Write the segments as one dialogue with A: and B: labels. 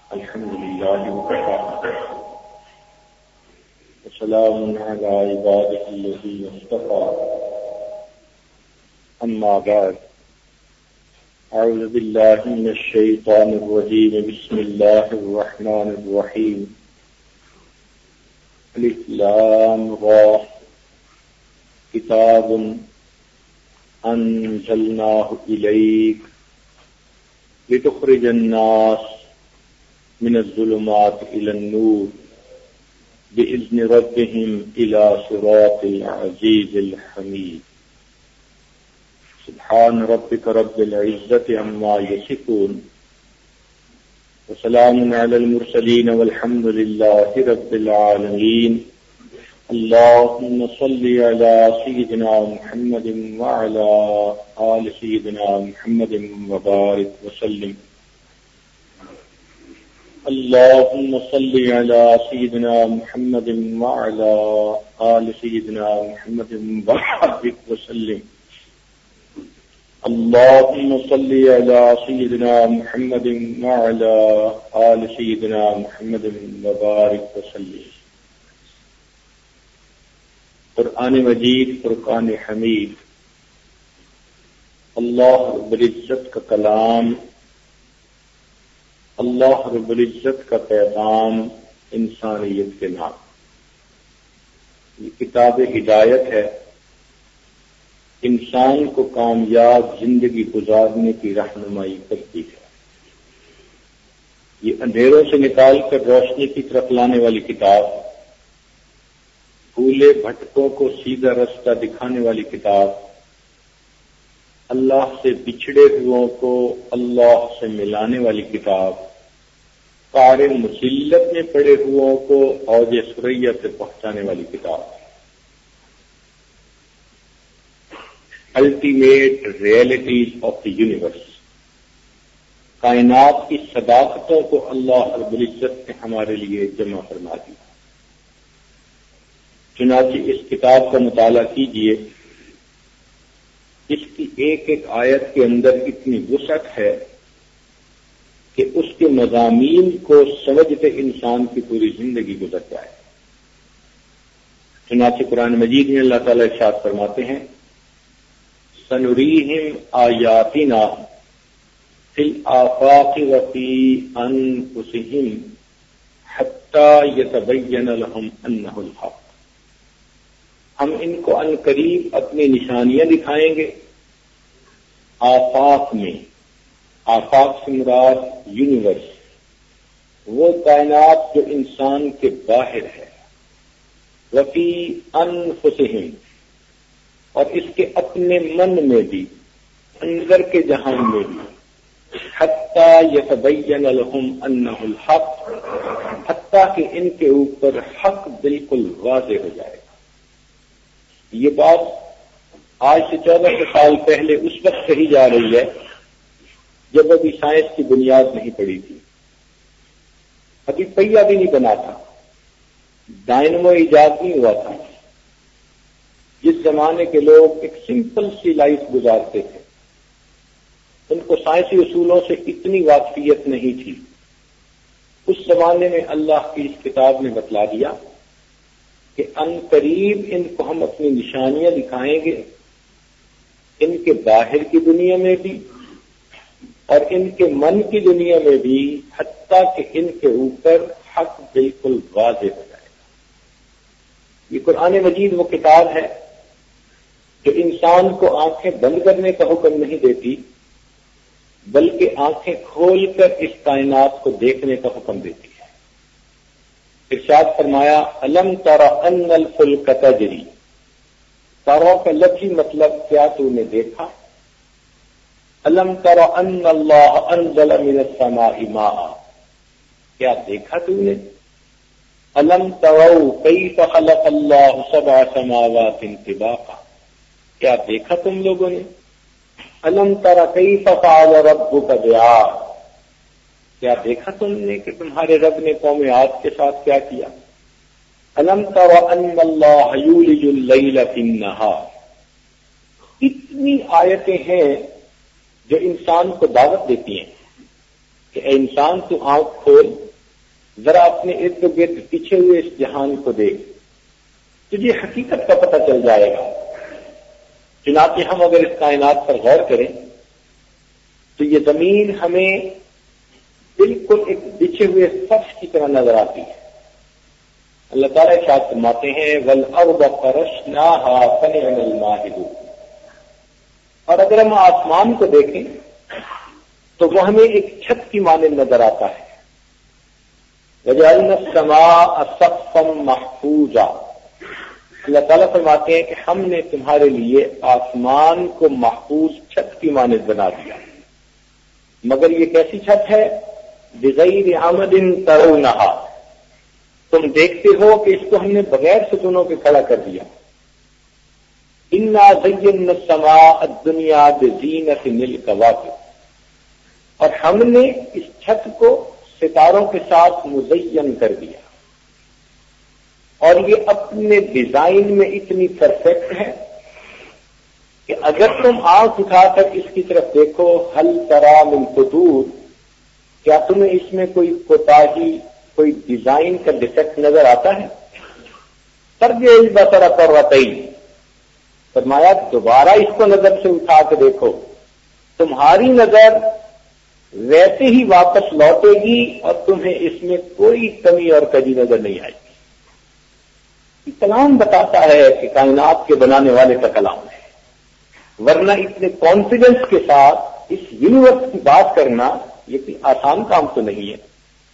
A: الحمد لله وكفى وسلام على عباده الذين اصطفى أما بعد أعوذ بالله من الشيطان الرجيم بسم الله الرحمن الرحيم ألف لام را كتاب أنزلناه إليك لتخرج الناس من الظلمات إلى النور بإذن ربهم إلى صراط العزيز الحميد سبحان ربك رب العزة عما يصفون وسلام على المرسلين والحمد لله رب العالمين اللهم صل على سيدنا محمد وعلى آل سيدنا محمد وبارك وسلم اللهم صل على سيدنا محمد وعلى آل سيدنا محمد وبارك وسلم اللهم صل على سيدنا محمد وعلى آل سيدنا محمد وبارك وسلم قرآن مجید فرقان حمید اللہ رب العزت کا کلام، اللہ رب العزت کا پیغام انسانیت کے نام. یہ کتاب ہدایت ہے، انسان کو کامیاب زندگی گزارنے کی رہنمائی کرتی ہے. یہ اندھیروں سے نکال کر روشنی کی طرف لانے والی کتاب، بھولے بھٹکوں کو سیدھا رستہ دکھانے والی کتاب، اللہ سے بچھڑے ہوئوں کو اللہ سے ملانے والی کتاب، قعر مصیبت میں پڑے ہوئوں کو اوج ثریا سے پہنچانے والی کتاب، ultimate realities of the universe, کائنات کی صداقتوں کو اللہ رب العزت نے ہمارے لیے جمع فرما دیا. چنانچہ اس کتاب کا مطالعہ کیجیے، اس کی ایک ایک آیت کے اندر اتنی وسعت ہے کہ اس کے مضامین کو سمجھتے انسان کی پوری زندگی گزر جائے. چنانچہ قرآن مجید میں اللہ تعالیٰ ارشاد فرماتے ہیں سنریہم آیاتنا فی الآفاق وفی انفسہم حتی یتبین لہم انہ الحق. ہم ان کو عن قریب اپنی نشانیاں دکھائیں گے آفاق میں. آفاق سے مراد یونیورس، وہ کائنات جو انسان کے باہر ہے. وفی انفسہم، اور اس کے اپنے من میں بھی، اندر کے جہان میں بھی. حتی یتبین لہم انہ الحق، حتی کہ ان کے اوپر حق بالکل واضح ہو جائے گا. یہ بات آج سے 14 سال پہلے اس وقت کہی جا رہی ہے جب ابھی سائنس کی بنیاد نہیں پڑی تھی، ابھی پہیا بھی نہیں بنا تھا، ڈائنمو ایجاد نہیں ہوا تھا. جس زمانے کے لوگ ایک سمپل سی لائف گزارتے تھے، ان کو سائنسی اصولوں سے اتنی واقفیت نہیں تھی. اس زمانے میں اللہ کی اس کتاب نے بتلا دیا کہ ان قریب ان کو ہم اپنی نشانیاں دکھائیں گے، ان کے باہر کی دنیا میں بھی اور ان کے من کی دنیا میں بھی، حتیٰ کہ ان کے اوپر حق بالکل واضح ہو جائے گا. یہ قرآن مجید وہ کتاب ہے جو انسان کو آنکھیں بند کرنے کا حکم نہیں دیتی، بلکہ آنکھیں کھول کر اس کائنات کو دیکھنے کا حکم دیتی ہے. ارشاد فرمایا الم تر ان الفلک تجری. ترا کا لفظی مطلب کیا تو نے دیکھا؟ الم تر ان اللہ انزل من السماء ماء، کیا دیکھا تو نے؟ الم تروا کیف خلق اللہ سبع سماوات طباقا، کیا دیکھا تم لوگوں نے؟ الم تر کیف فعل ربک بعاد، کیا دیکھا تم نے کہ تمہارے رب نے قوم عاد کے ساتھ کیا کیا؟ الم تر ان اللہ یولج اللیل فی النہار. اتنی آیتیں ہیں جو انسان کو دعوت دیتی ہیں کہ اے انسان تو آنکھ کھول، ذرا اپنے ارد گرد پیچھے ہوئے اس جہان کو دیکھ، تجھے حقیقت کا پتہ چل جائے گا۔ چنانچہ ہم اگر اس کائنات پر غور کریں تو یہ زمین ہمیں بالکل ایک بچھے ہوئے فرش کی طرح نظر آتی ہے۔ اللہ تعالیٰ ارشاد فرماتے ہیں وَالْأَرْضَ فَرَشْنَاهَا فَنِعْمَ الْمَاهِدُونَ، اور اگر ہم آسمان کو دیکھیں تو وہ ہمیں ایک چھت کی مانند نظر آتا ہے۔ وَجَعَلْنَا السَّمَاءَ سَقْفًا مَحْفُوظًا، اللہ تعالیٰ فرماتے ہیں کہ ہم نے تمہارے لیے آسمان کو محفوظ چھت کی مانند بنا دیا، مگر یہ کیسی چھت ہے؟ بغیر عمد ترونہا، تم دیکھتے ہو کہ اس کو ہم نے بغیر ستونوں کے کھڑا کر دیا۔ انا زینا السماء الدنیا بزینۃ الکواکب، اور ہم نے اس چھت کو ستاروں کے ساتھ مزین کر دیا، اور یہ اپنے ڈیزائن میں اتنی پرفیکٹ ہے کہ اگر تم آنکھ اٹھا کر اس کی طرف دیکھو هل تری من فطور، کیا تمہیں اس میں کوئی کوتاہی، کوئی ڈیزائن کا ڈیفیکٹ نظر آتا ہے؟ ترجع البصر کرتین، فرمایا دوبارہ اس کو نظر سے اٹھا کے دیکھو، تمہاری نظر ویسے ہی واپس لوٹے گی اور تمہیں اس میں کوئی کمی اور کجی نظر نہیں آئے گی۔ کلام بتاتا ہے کہ کائنات کے بنانے والے کا کلام ہے، ورنہ اتنے کانفیڈنس کے ساتھ اس یونیورس کی بات کرنا یہ کوئی آسان کام تو نہیں ہے۔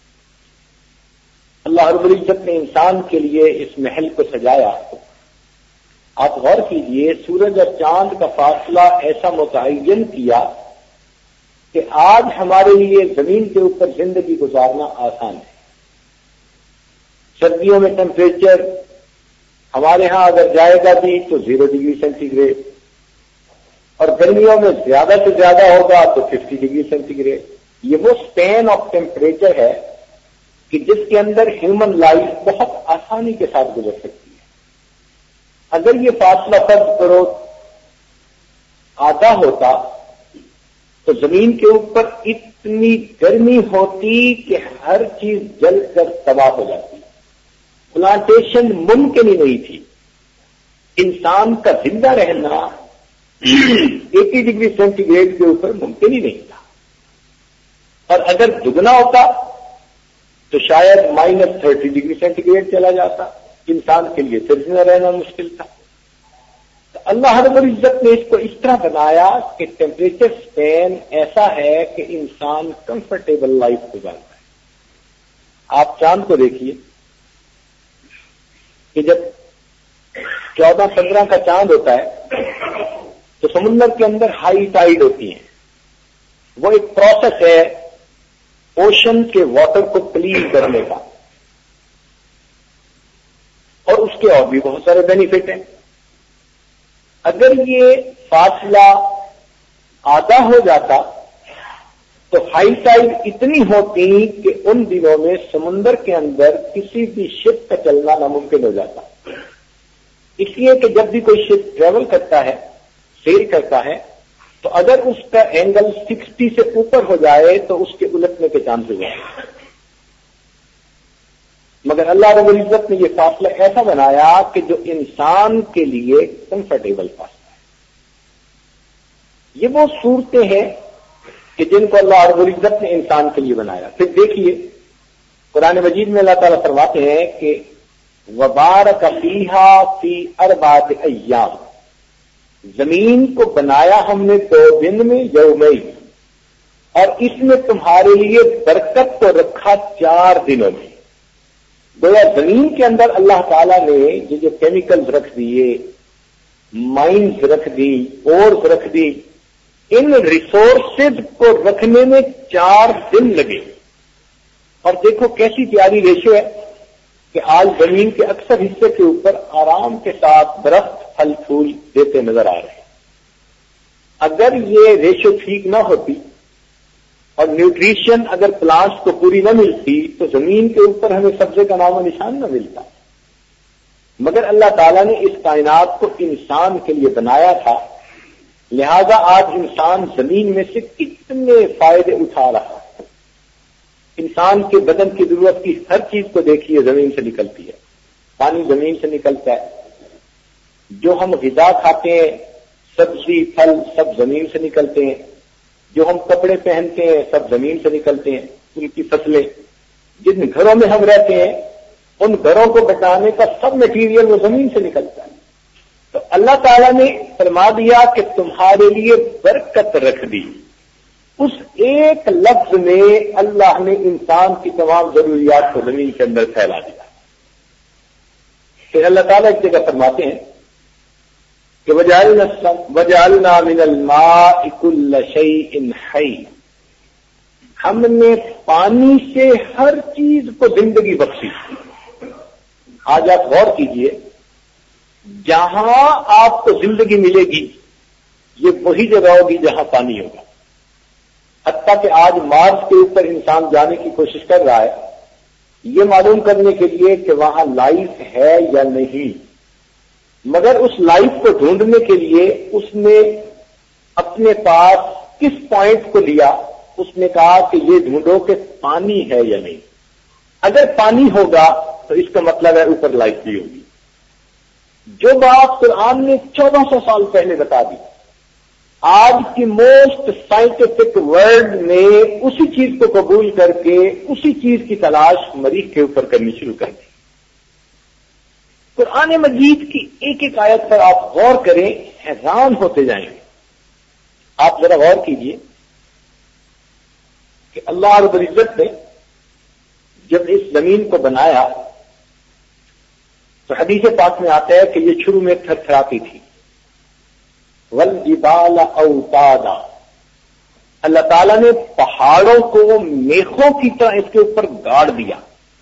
A: اللہ رب العزت نے انسان کے لیے اس محل کو سجایا۔ آپ غور کیجئے، سورج اور چاند کا فاصلہ ایسا متعین کیا کہ آج ہمارے لیے زمین کے اوپر زندگی گزارنا آسان ہے۔ سردیوں میں ٹیمپریچر ہمارے ہاں اگر جائے گا بھی تو 0 ڈگری سینٹی گریڈ، اور گرمیوں میں زیادہ سے زیادہ ہوگا تو 50 ڈگری سینٹی گریڈ۔ یہ وہ اسپین آف ٹیمپریچر ہے کہ جس کے اندر ہیومن لائف بہت آسانی کے ساتھ گزر سکتی ہے۔ اگر یہ فاصلہ فرض کرو آدھا ہوتا تو زمین کے اوپر اتنی گرمی ہوتی کہ ہر چیز جل کر تباہ ہو جاتی، پلانٹیشن ممکن ہی نہیں تھی، انسان کا زندہ رہنا 80 ڈگری سینٹی گریڈ کے اوپر ممکن ہی نہیں تھا، اور اگر دگنا ہوتا تو شاید -30 ڈگری سینٹی گریڈ چلا جاتا، انسان کے لیے پھر زندہ رہنا مشکل تھا۔ تو اللہ رب العزت نے اس کو اس طرح بنایا کہ ٹیمپریچر اسپین ایسا ہے کہ انسان کمفرٹیبل لائف گزارتا ہے۔ آپ چاند کو دیکھیے کہ جب 14-15 کا چاند ہوتا ہے تو سمندر کے اندر ہائی ٹائیڈ ہوتی ہیں، وہ ایک پروسیس ہے اوشن کے واٹر کو کلین کرنے کا، اور اس کے اور بھی بہت سارے بینیفٹ ہیں۔ اگر یہ فاصلہ آدھا ہو جاتا تو ہائی ٹائیڈ اتنی ہوتی کہ ان دنوں میں سمندر کے اندر کسی بھی شپ کا چلنا ناممکن ہو جاتا، اس لیے کہ جب بھی کوئی شپ ٹریول کرتا ہے، سیل کرتا ہے، تو اگر اس کا اینگل 60 سے اوپر ہو جائے تو اس کے الٹنے کے چانسز ہیں۔ مگر اللہ رب العزت نے یہ فاصلہ ایسا بنایا کہ جو انسان کے لیے کمفرٹیبل فاصلہ ہے۔ یہ وہ صورتیں ہیں کہ جن کو اللہ رب العزت نے انسان کے لیے بنایا۔ پھر دیکھیے قرآن مجید میں اللہ تعالیٰ فرماتے ہیں کہ وَبَارَكَ فِيهَا فِي 4 أَيَّامٍ، زمین کو بنایا ہم نے 2 دن میں، یومین، اور اس میں تمہارے لیے برکت کو رکھا 4 دنوں میں۔ گویا زمین کے اندر اللہ تعالیٰ نے یہ جو کیمیکلز رکھ دیے، مائنز رکھ دی، اورز رکھ دی، ان ریسورسز کو رکھنے میں 4 دن لگے۔ اور دیکھو کیسی پیاری ریشو ہے کہ آج زمین کے اکثر حصے کے اوپر آرام کے ساتھ درخت پھل پھول دیتے نظر آ رہے ہیں۔ اگر یہ ریشو ٹھیک نہ ہوتی اور نیوٹریشن اگر پلانٹس کو پوری نہ ملتی تو زمین کے اوپر ہمیں سبزے کا نام و نشان نہ ملتا۔ مگر اللہ تعالیٰ نے اس کائنات کو انسان کے لیے بنایا تھا، لہذا آج انسان زمین میں سے کتنے فائدے اٹھا رہا ہے۔ انسان کے بدن کی ضرورت کی ہر چیز کو دیکھیے زمین سے نکلتی ہے. پانی زمین سے نکلتا ہے. جو ہم غذا کھاتے ہیں، سبزی پھل سب زمین سے نکلتے ہیں. جو ہم کپڑے پہنتے ہیں سب زمین سے نکلتے ہیں. ان کی فصلیں، جن گھروں میں ہم رہتے ہیں ان گھروں کو بچانے کا سب مٹیریل وہ زمین سے نکلتا ہے. تو اللہ تعالیٰ نے فرما دیا کہ تمہارے لیے برکت رکھ دی. اس ایک لفظ میں اللہ نے انسان کی تمام ضروریات کو زمین کے اندر پھیلا دیا. پھر اللہ تعالیٰ ایک جگہ فرماتے ہیں کہ وَجَعَلْنَا مِنَ الْمَاءِ كُلَّ شَيْءٍ حَيٍّ، ہم نے پانی سے ہر چیز کو زندگی بخشی. آج آپ غور کیجئے، جہاں آپ کو زندگی ملے گی یہ وہی جگہ ہوگی جہاں پانی ہوگا. حتیٰ کہ آج مارس کے اوپر انسان جانے کی کوشش کر رہا ہے یہ معلوم کرنے کے لیے کہ وہاں لائف ہے یا نہیں. مگر اس لائف کو ڈھونڈنے کے لیے اس نے اپنے پاس کس پوائنٹ کو لیا؟ اس نے کہا کہ یہ ڈھونڈو کہ پانی ہے یا نہیں. اگر پانی ہوگا تو اس کا مطلب ہے اوپر لائف بھی ہوگی. جو بات قرآن نے 1400 سال پہلے بتا دی، آج کی موسٹ سائنٹیفک ورلڈ نے اسی چیز کو قبول کر کے اسی چیز کی تلاش مریخ کے اوپر کرنی شروع کر دی. قرآن مجید کی ایک ایک آیت پر آپ غور کریں، حیران ہوتے جائیں گے. آپ ذرا غور کیجئے کہ اللہ رب العزت نے جب اس زمین کو بنایا تو حدیث پاک میں آتا ہے کہ یہ شروع میں تھرتھراتی تھی. والجبال اوتادا، اللہ تعالیٰ نے پہاڑوں کو میخوں کی طرح اس کے اوپر گاڑ دیا.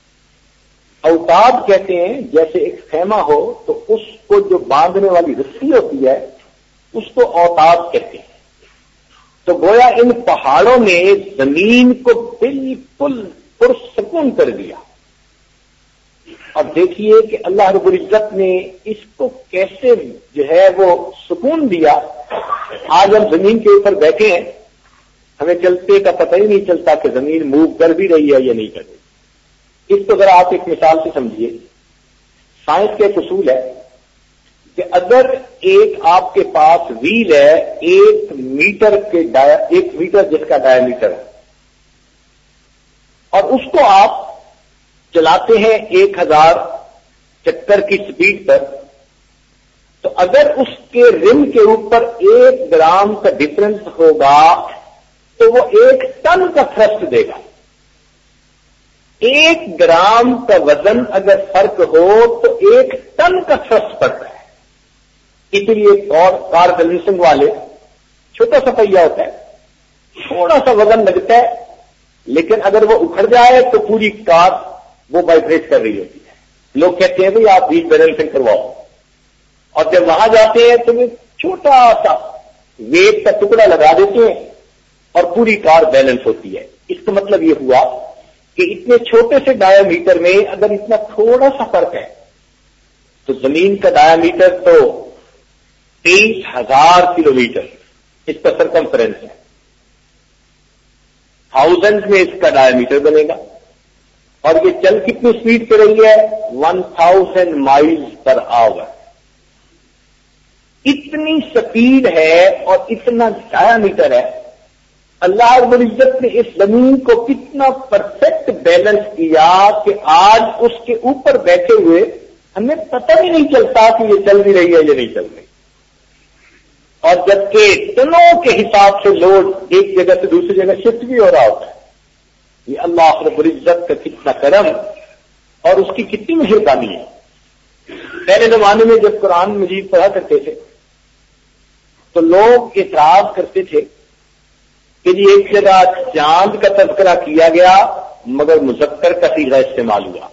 A: اوتاد کہتے ہیں جیسے ایک خیمہ ہو تو اس کو جو باندھنے والی رسی ہوتی ہے اس کو اوتاد کہتے ہیں. تو گویا ان پہاڑوں نے زمین کو بالکل پرسکون کر دیا. اب دیکھیے کہ اللہ رب العزت نے اس کو کیسے جو ہے وہ سکون دیا. آج ہم زمین کے اوپر بیٹھے ہیں، ہمیں چلتے کا پتہ ہی نہیں چلتا کہ زمین موو کر بھی رہی ہے یا نہیں کر رہی. اس کو ذرا آپ ایک مثال سے سمجھیے. سائنس کا ایک اصول ہے کہ اگر ایک آپ کے پاس ویل ہے 1 میٹر جس کا ڈایا میٹر ہے اور اس کو آپ چلاتے ہیں 1000 چکر کی سپیڈ پر، تو اگر اس کے رم کے اوپر 1 گرام کا ڈفرنس ہوگا تو وہ 1 ٹن کا تھرسٹ دے گا. 1 گرام کا وزن اگر فرق ہو تو 1 ٹن کا تھرسٹ پڑتا ہے. اس لیے کار بیلنسنگ والے چھوٹا سا پہیا ہوتا ہے، تھوڑا سا وزن لگتا ہے، لیکن اگر وہ اکھڑ جائے تو پوری کار وہ وائبریٹ کر رہی ہوتی ہے. لوگ کہتے ہیں بھائی آپ ویل بیلنسنگ کرواؤ، اور جب وہاں جاتے ہیں تو وہ چھوٹا سا ویٹ کا ٹکڑا لگا دیتے ہیں اور پوری کار بیلنس ہوتی ہے. اس کا مطلب یہ ہوا کہ اتنے چھوٹے سے ڈایا میٹر میں اگر اتنا تھوڑا سا فرق ہے تو زمین کا ڈایا میٹر تو 23,000 کلومیٹر اس کا سرکمفرنس ہے. 1000 میں اس کا ڈایا میٹر بنے گا. اور یہ چل کتنی سپیڈ پہ رہی ہے؟ 1000 مائلز پر آور. اتنی سپیڈ ہے اور اتنا ڈایا میٹر ہے. اللہ رب العزت نے اس زمین کو کتنا پرفیکٹ بیلنس کیا کہ آج اس کے اوپر بیٹھے ہوئے ہمیں پتہ بھی نہیں چلتا کہ یہ چل بھی رہی ہے یا نہیں چل رہی. اور جبکہ ٹنوں کے حساب سے لوڈ ایک جگہ سے دوسری جگہ شفٹ بھی ہو رہا ہوتا ہے. یہ اللہ رب العزت کا کتنا کرم اور اس کی کتنی مہربانی ہے. پہلے زمانے میں جب قرآن مجید پڑھا کرتے تھے تو لوگ اعتراض کرتے تھے کہ جی ایک جگہ چاند کا تذکرہ کیا گیا مگر مذکر کا صیغہ استعمال ہوا.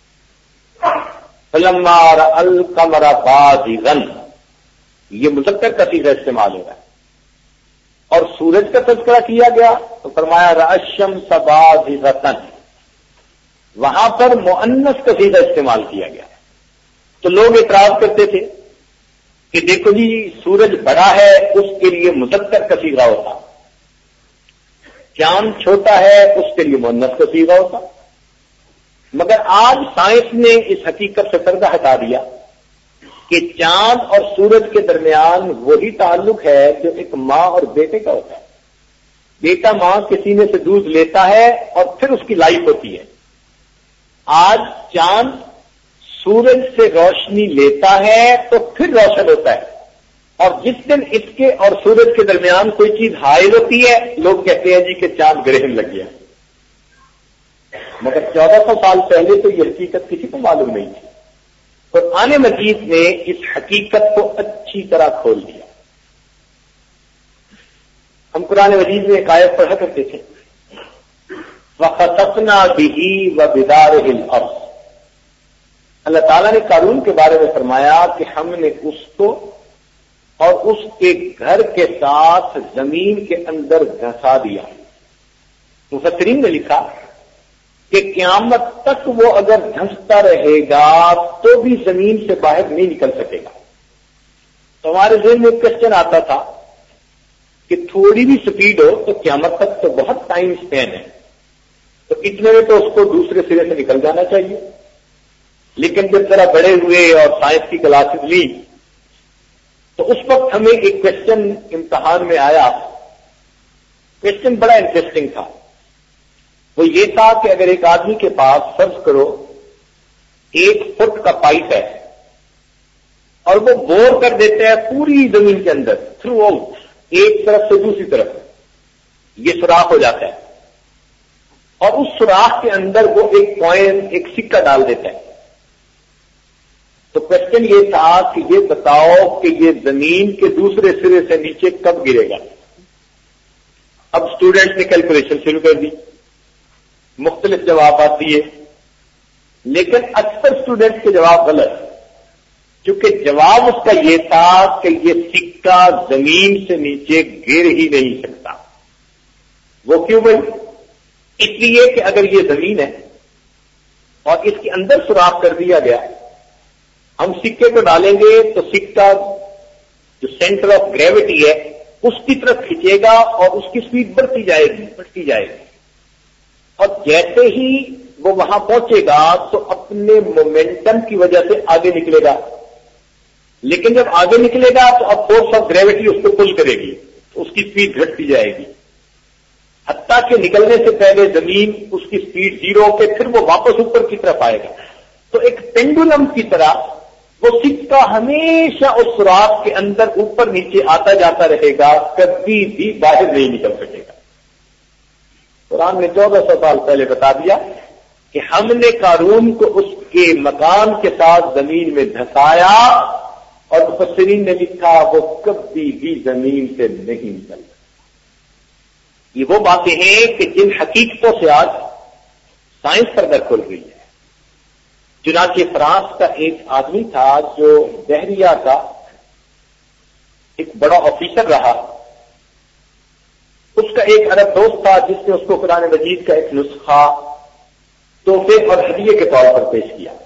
A: فلما رأى القمر بازغا، یہ مذکر کا صیغہ استعمال ہو رہا ہے. اور سورج کا تذکرہ کیا گیا تو فرمایا رأى الشمس بازغة، وہاں پر مؤنث کا صیغہ استعمال کیا گیا. تو لوگ اعتراض کرتے تھے کہ دیکھو جی سورج بڑا ہے اس کے لیے مذکر کا صیغہ ہوتا. چاند چھوٹا ہے اس کے لیے مؤنث کا صیغہ ہوتا، مگر آج سائنس نے اس حقیقت سے پردہ ہٹا دیا کہ چاند اور سورج کے درمیان وہی تعلق ہے جو ایک ماں اور بیٹے کا ہوتا ہے۔ بیٹا ماں کے سینے سے دودھ لیتا ہے اور پھر اس کی لائف ہوتی ہے۔ آج چاند سورج سے روشنی لیتا ہے تو پھر روشن ہوتا ہے، اور جس دن اس کے اور سورج کے درمیان کوئی چیز حائل ہوتی ہے لوگ کہتے ہیں جی کہ چاند گرہن لگ گیا، مگر 1400 سال پہلے تو یہ حقیقت کسی کو معلوم نہیں تھی۔ قرآن مجید نے اس حقیقت کو اچھی طرح کھول دیا۔ ہم قرآن مجید میں ایک آیت پڑھا کرتے تھے، وَخَسَفْنَا بِهِ وَبِدَارِهِ الْأَرْضِ۔ اللہ تعالیٰ نے قارون کے بارے میں فرمایا کہ ہم نے اس کو اور اس کے گھر کے ساتھ زمین کے اندر دھسا دیا۔ مفسرین نے لکھا کہ قیامت تک وہ اگر دھنستا رہے گا تو بھی زمین سے باہر نہیں نکل سکے گا۔ تو ہمارے ذہن میں ایک کوشچن آتا تھا کہ تھوڑی بھی سپیڈ ہو تو قیامت تک تو بہت ٹائم اسپین ہے، تو اتنے میں تو اس کو دوسرے سرے سے نکل جانا چاہیے۔ لیکن جب ذرا بڑے ہوئے اور سائنس کی کلاسز لی تو اس وقت ہمیں ایک کوشچن امتحان میں آیا۔ کوشچن بڑا انٹرسٹنگ تھا۔ وہ یہ تھا کہ اگر ایک آدمی کے پاس فرض کرو 1 فٹ کا پائپ ہے اور وہ بور کر دیتا ہے پوری زمین کے اندر تھرو آؤٹ، ایک طرف سے دوسری طرف، یہ سوراخ ہو جاتا ہے، اور اس سوراخ کے اندر وہ ایک کوئن، ایک سکہ ڈال دیتا ہے۔ تو کوشچن یہ تھا کہ یہ بتاؤ کہ یہ زمین کے دوسرے سرے سے نیچے کب گرے گا؟ اب اسٹوڈنٹ نے کیلکولیشن شروع کر دی، مختلف جوابات دیے، لیکن اکثر اسٹوڈنٹ کے جواب غلط، کیونکہ جواب اس کا یہ تھا کہ یہ سکہ زمین سے نیچے گر ہی نہیں سکتا۔ وہ کیوں بھائی؟ اس لیے کہ اگر یہ زمین ہے اور اس کے اندر سوراخ کر دیا گیا، ہم سکے کو ڈالیں گے تو سکہ جو سینٹر آف گریوٹی ہے اس کی طرف کھینچے گا اور اس کی سپیڈ بڑھتی جائے گی، اور جیسے ہی وہ وہاں پہنچے گا تو اپنے مومنٹم کی وجہ سے آگے نکلے گا، لیکن جب آگے نکلے گا تو اب فورس آف گریوٹی اس کو پل کرے گی، تو اس کی سپیڈ گھٹتی جائے گی، حتیٰ کہ نکلنے سے پہلے زمین اس کی سپیڈ 0 ہو کے پھر وہ واپس اوپر کی طرف آئے گا۔ تو ایک پینڈولم کی طرح وہ سکہ ہمیشہ اس سوراخ کے اندر اوپر نیچے آتا جاتا رہے گا، کبھی بھی باہر نہیں نکل سکے گا۔ قرآن نے 1400 سال پہلے بتا دیا کہ ہم نے قارون کو اس کے مکان کے ساتھ زمین میں دھسایا، اور مفسرین نے لکھا وہ کبھی بھی زمین سے نہیں نکل سکتا۔ یہ وہ باتیں ہیں کہ جن حقیقتوں سے آج سائنس پر در کھل گئی ہے۔ چنانچہ فرانس کا ایک آدمی تھا جو بحریہ کا ایک بڑا آفیسر رہا، اس کا ایک عرب دوست تھا جس نے اس کو قرآن مجید کا ایک نسخہ تحفے اور ہدیے کے طور پر پیش کیا۔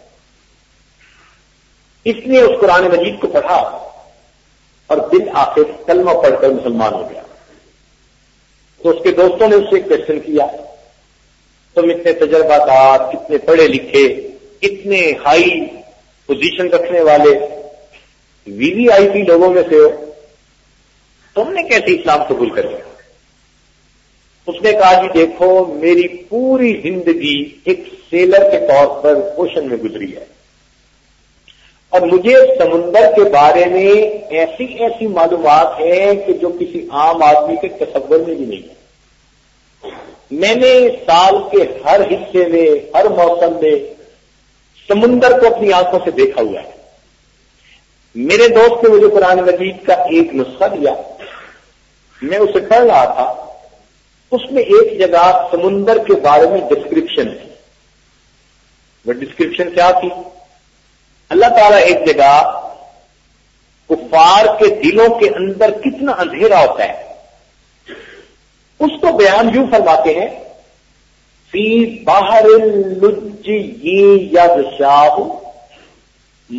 A: اس نے اس قرآن مجید کو پڑھا اور بالآخر کلمہ پڑھ کر مسلمان ہو گیا۔ تو اس کے دوستوں نے اس سے ایک کوشچن کیا، تم اتنے تجربہ کار، اتنے پڑھے لکھے، اتنے ہائی پوزیشن رکھنے والے وی وی آئی پی لوگوں میں سے ہو، تم نے کیسے اسلام قبول کر لیا؟ اس نے کہا جی دیکھو، میری پوری زندگی ایک سیلر کے طور پر اوشن میں گزری ہے، اور مجھے سمندر کے بارے میں ایسی ایسی معلومات ہیں کہ جو کسی عام آدمی کے تصور میں بھی نہیں ہے۔ میں نے سال کے ہر حصے میں، ہر موسم میں سمندر کو اپنی آنکھوں سے دیکھا ہوا ہے۔ میرے دوست نے مجھے قرآن مجید کا ایک نسخہ دیا، میں اسے پڑھ رہا تھا، اس میں ایک جگہ سمندر کے بارے میں ڈسکرپشن تھی۔ وہ ڈسکرپشن کیا تھی؟ اللہ تعالیٰ ایک جگہ کفار کے دلوں کے اندر کتنا اندھیرا ہوتا ہے اس کو بیان یوں فرماتے ہیں، فی بحر اللجی یغشاہ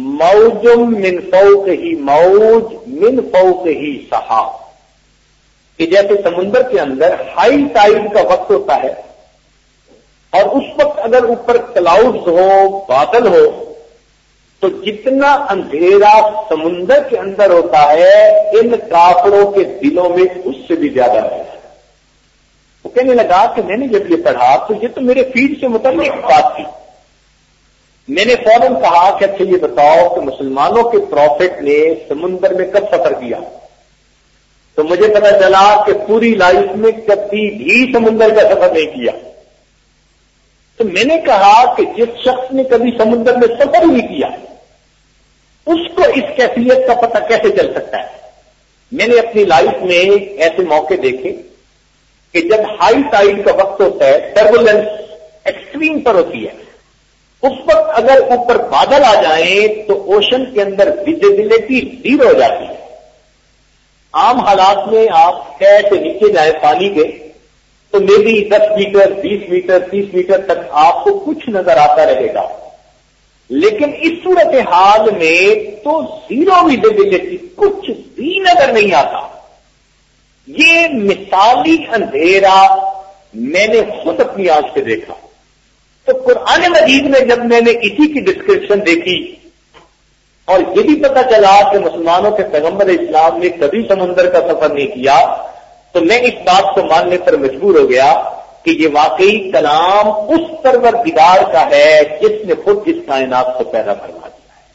A: موج من فوقہ موج من فوقہ سحاب، کہ جیسے سمندر کے اندر ہائی ٹائیڈ کا وقت ہوتا ہے اور اس وقت اگر اوپر کلاؤڈز ہو، بادل ہو، تو جتنا اندھیرا سمندر کے اندر ہوتا ہے ان کافروں کے دلوں میں اس سے بھی زیادہ ہے۔ وہ کہنے لگا کہ میں نے جب یہ پڑھا تو یہ تو میرے فیلڈ سے متعلق بات تھی۔ میں نے فوراً کہا کہ اچھا یہ بتاؤ کہ مسلمانوں کے پروفٹ نے سمندر میں کب سفر کیا؟ تو مجھے پتا چلا کہ پوری لائف میں کبھی بھی سمندر کا سفر نہیں کیا۔ تو میں نے کہا کہ جس شخص نے کبھی سمندر میں سفر نہیں کیا اس کو اس کیفیت کا پتہ کیسے چل سکتا ہے؟ میں نے اپنی لائف میں ایسے موقع دیکھے کہ جب ہائی ٹائیڈ کا وقت ہوتا ہے، ٹربولنس ایکسٹریم پر ہوتی ہے، اس وقت اگر اوپر بادل آ جائیں تو اوشن کے اندر ویزیبلٹی زیرو ہو جاتی ہے۔ عام حالات میں آپ کہہ سے نیچے جائیں پانی کے تو may be 10 metre 20 metre 30 metre تک آپ کو کچھ نظر آتا رہے گا، لیکن اس صورتحال میں تو زیرو ویزیبلٹی، کچھ بھی نظر نہیں آتا۔ یہ مثالی اندھیرا میں نے خود اپنی آنکھ سے دیکھا۔ تو قرآن مجید میں جب میں نے اسی کی ڈسکرپشن دیکھی اور یہ بھی پتا چلا کہ مسلمانوں کے پیغمبر اسلام نے کبھی سمندر کا سفر نہیں کیا، تو میں اس بات کو ماننے پر مجبور ہو گیا کہ یہ واقعی کلام اس پروردگار کا ہے جس نے خود اس کائنات کو پیدا فرما دیا ہے۔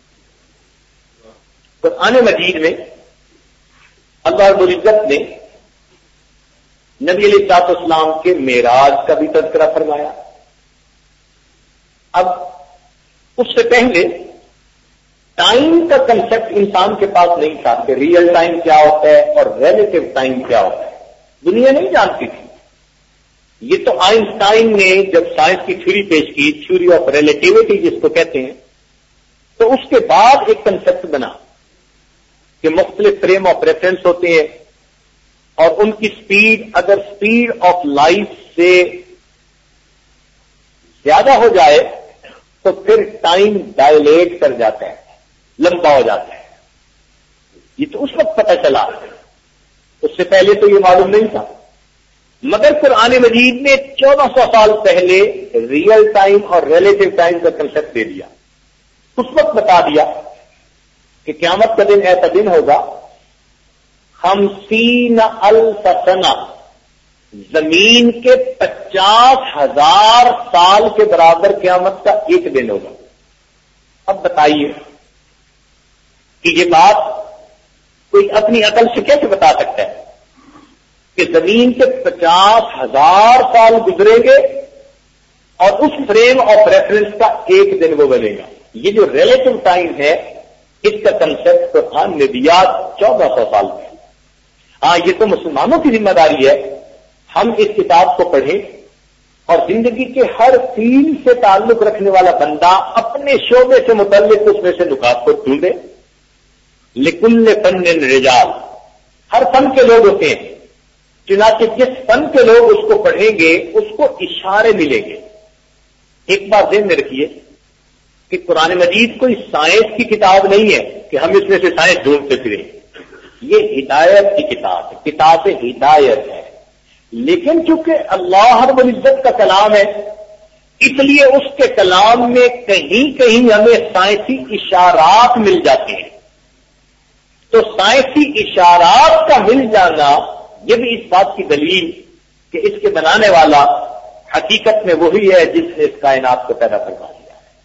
A: قرآن مجید میں اللہ رب العزت نے نبی علیہ السلام کے معراج کا بھی تذکرہ فرمایا۔ اب اس سے پہلے ٹائم کا کنسپٹ انسان کے پاس نہیں تھا کہ ریئل ٹائم کیا ہوتا ہے اور ریلیٹو ٹائم کیا ہوتا ہے، دنیا نہیں جانتی تھی۔ یہ تو آئنسٹائن نے جب سائنس کی تھیوری پیش کی، تھیوری آف ریلیٹیوٹی جس کو کہتے ہیں، تو اس کے بعد ایک کنسپٹ بنا کہ مختلف فریم آف ریفرنس ہوتے ہیں اور ان کی سپیڈ اگر سپیڈ آف لائٹ سے زیادہ ہو جائے تو پھر ٹائم ڈائلیٹ کر جاتا ہے، لمبا ہو جاتا ہے۔ یہ تو اس وقت پتہ چلا، اس سے پہلے تو یہ معلوم نہیں تھا، مگر قرآن مجید نے 1400 سال پہلے ریئل ٹائم اور ریلیٹو ٹائم کا کنسپٹ دے دیا۔ اس وقت بتا دیا کہ قیامت کا دن ایسا دن ہوگا 50,000 سنہ، زمین کے 50,000 سال کے برابر قیامت کا ایک دن ہوگا۔ اب بتائیے کہ یہ بات کوئی اپنی عقل سے کیسے بتا سکتا ہے کہ زمین کے 50,000 سال گزریں گے اور اس فریم آف ریفرنس کا ایک دن وہ بنے گا؟ یہ جو ریلیٹو ٹائم ہے اس کا کنسپٹ قرآن نے دیا 1400 سال پہلے۔ ہاں، یہ تو مسلمانوں کی ذمہ داری ہے ہم اس کتاب کو پڑھیں اور زندگی کے ہر فیلڈ سے تعلق رکھنے والا بندہ اپنے شعبے سے متعلق اس میں سے نکات کو ڈھونڈے۔ لکل فن رجال، ہر فن کے لوگ ہوتے ہیں، چنانچہ جس فن کے لوگ اس کو پڑھیں گے اس کو اشارے ملیں گے۔ ایک بات ذہن میں رکھیے کہ قرآن مجید کوئی سائنس کی کتاب نہیں ہے کہ ہم اس میں سے سائنس ڈھونڈتے پھریں۔ یہ ہدایت کی کتاب ہے، کتاب ہدایت ہے، لیکن چونکہ اللہ رب العزت کا کلام ہے اس لیے اس کے کلام میں کہیں کہیں ہمیں سائنسی اشارات مل جاتے ہیں۔ تو سائنسی اشارات کا مل جانا یہ بھی اس بات کی دلیل کہ اس کے بنانے والا حقیقت میں وہی ہے جس نے اس کائنات کو پیدا کروا دیا ہے۔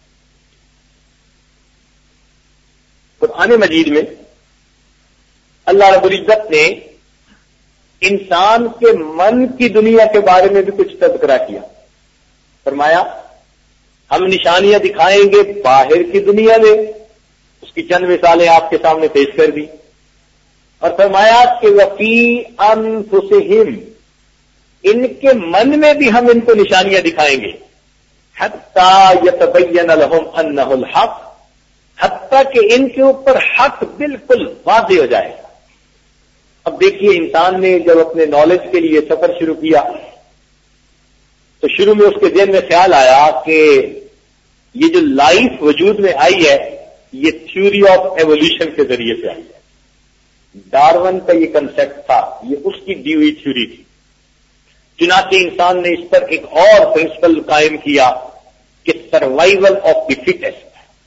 A: قرآن مجید میں اللہ رب العزت نے انسان کے من کی دنیا کے بارے میں بھی کچھ تذکرہ کیا۔ فرمایا ہم نشانیاں دکھائیں گے باہر کی دنیا میں، اس کی چند مثالیں آپ کے سامنے پیش کر دی، اور فرمایا کہ وفی انفسہم، ان کے من میں بھی ہم ان کو نشانیاں دکھائیں گے، حتی یتبین لہم انہ الحق، حتی کہ ان کے اوپر حق بالکل واضح ہو جائے گا۔ اب دیکھیے انسان نے جب اپنے نالج کے لیے سفر شروع کیا تو شروع میں اس کے ذہن میں خیال آیا کہ یہ جو لائف وجود میں آئی ہے یہ تھیوری آف ایوولوشن کے ذریعے سے آئی ہے۔ ڈارون کا یہ کنسیپٹ تھا، یہ اس کی دی ہوئی تھیوری تھی. چنانچہ انسان نے اس پر ایک اور پرنسپل قائم کیا کہ سروائیول آف دی فٹیسٹ.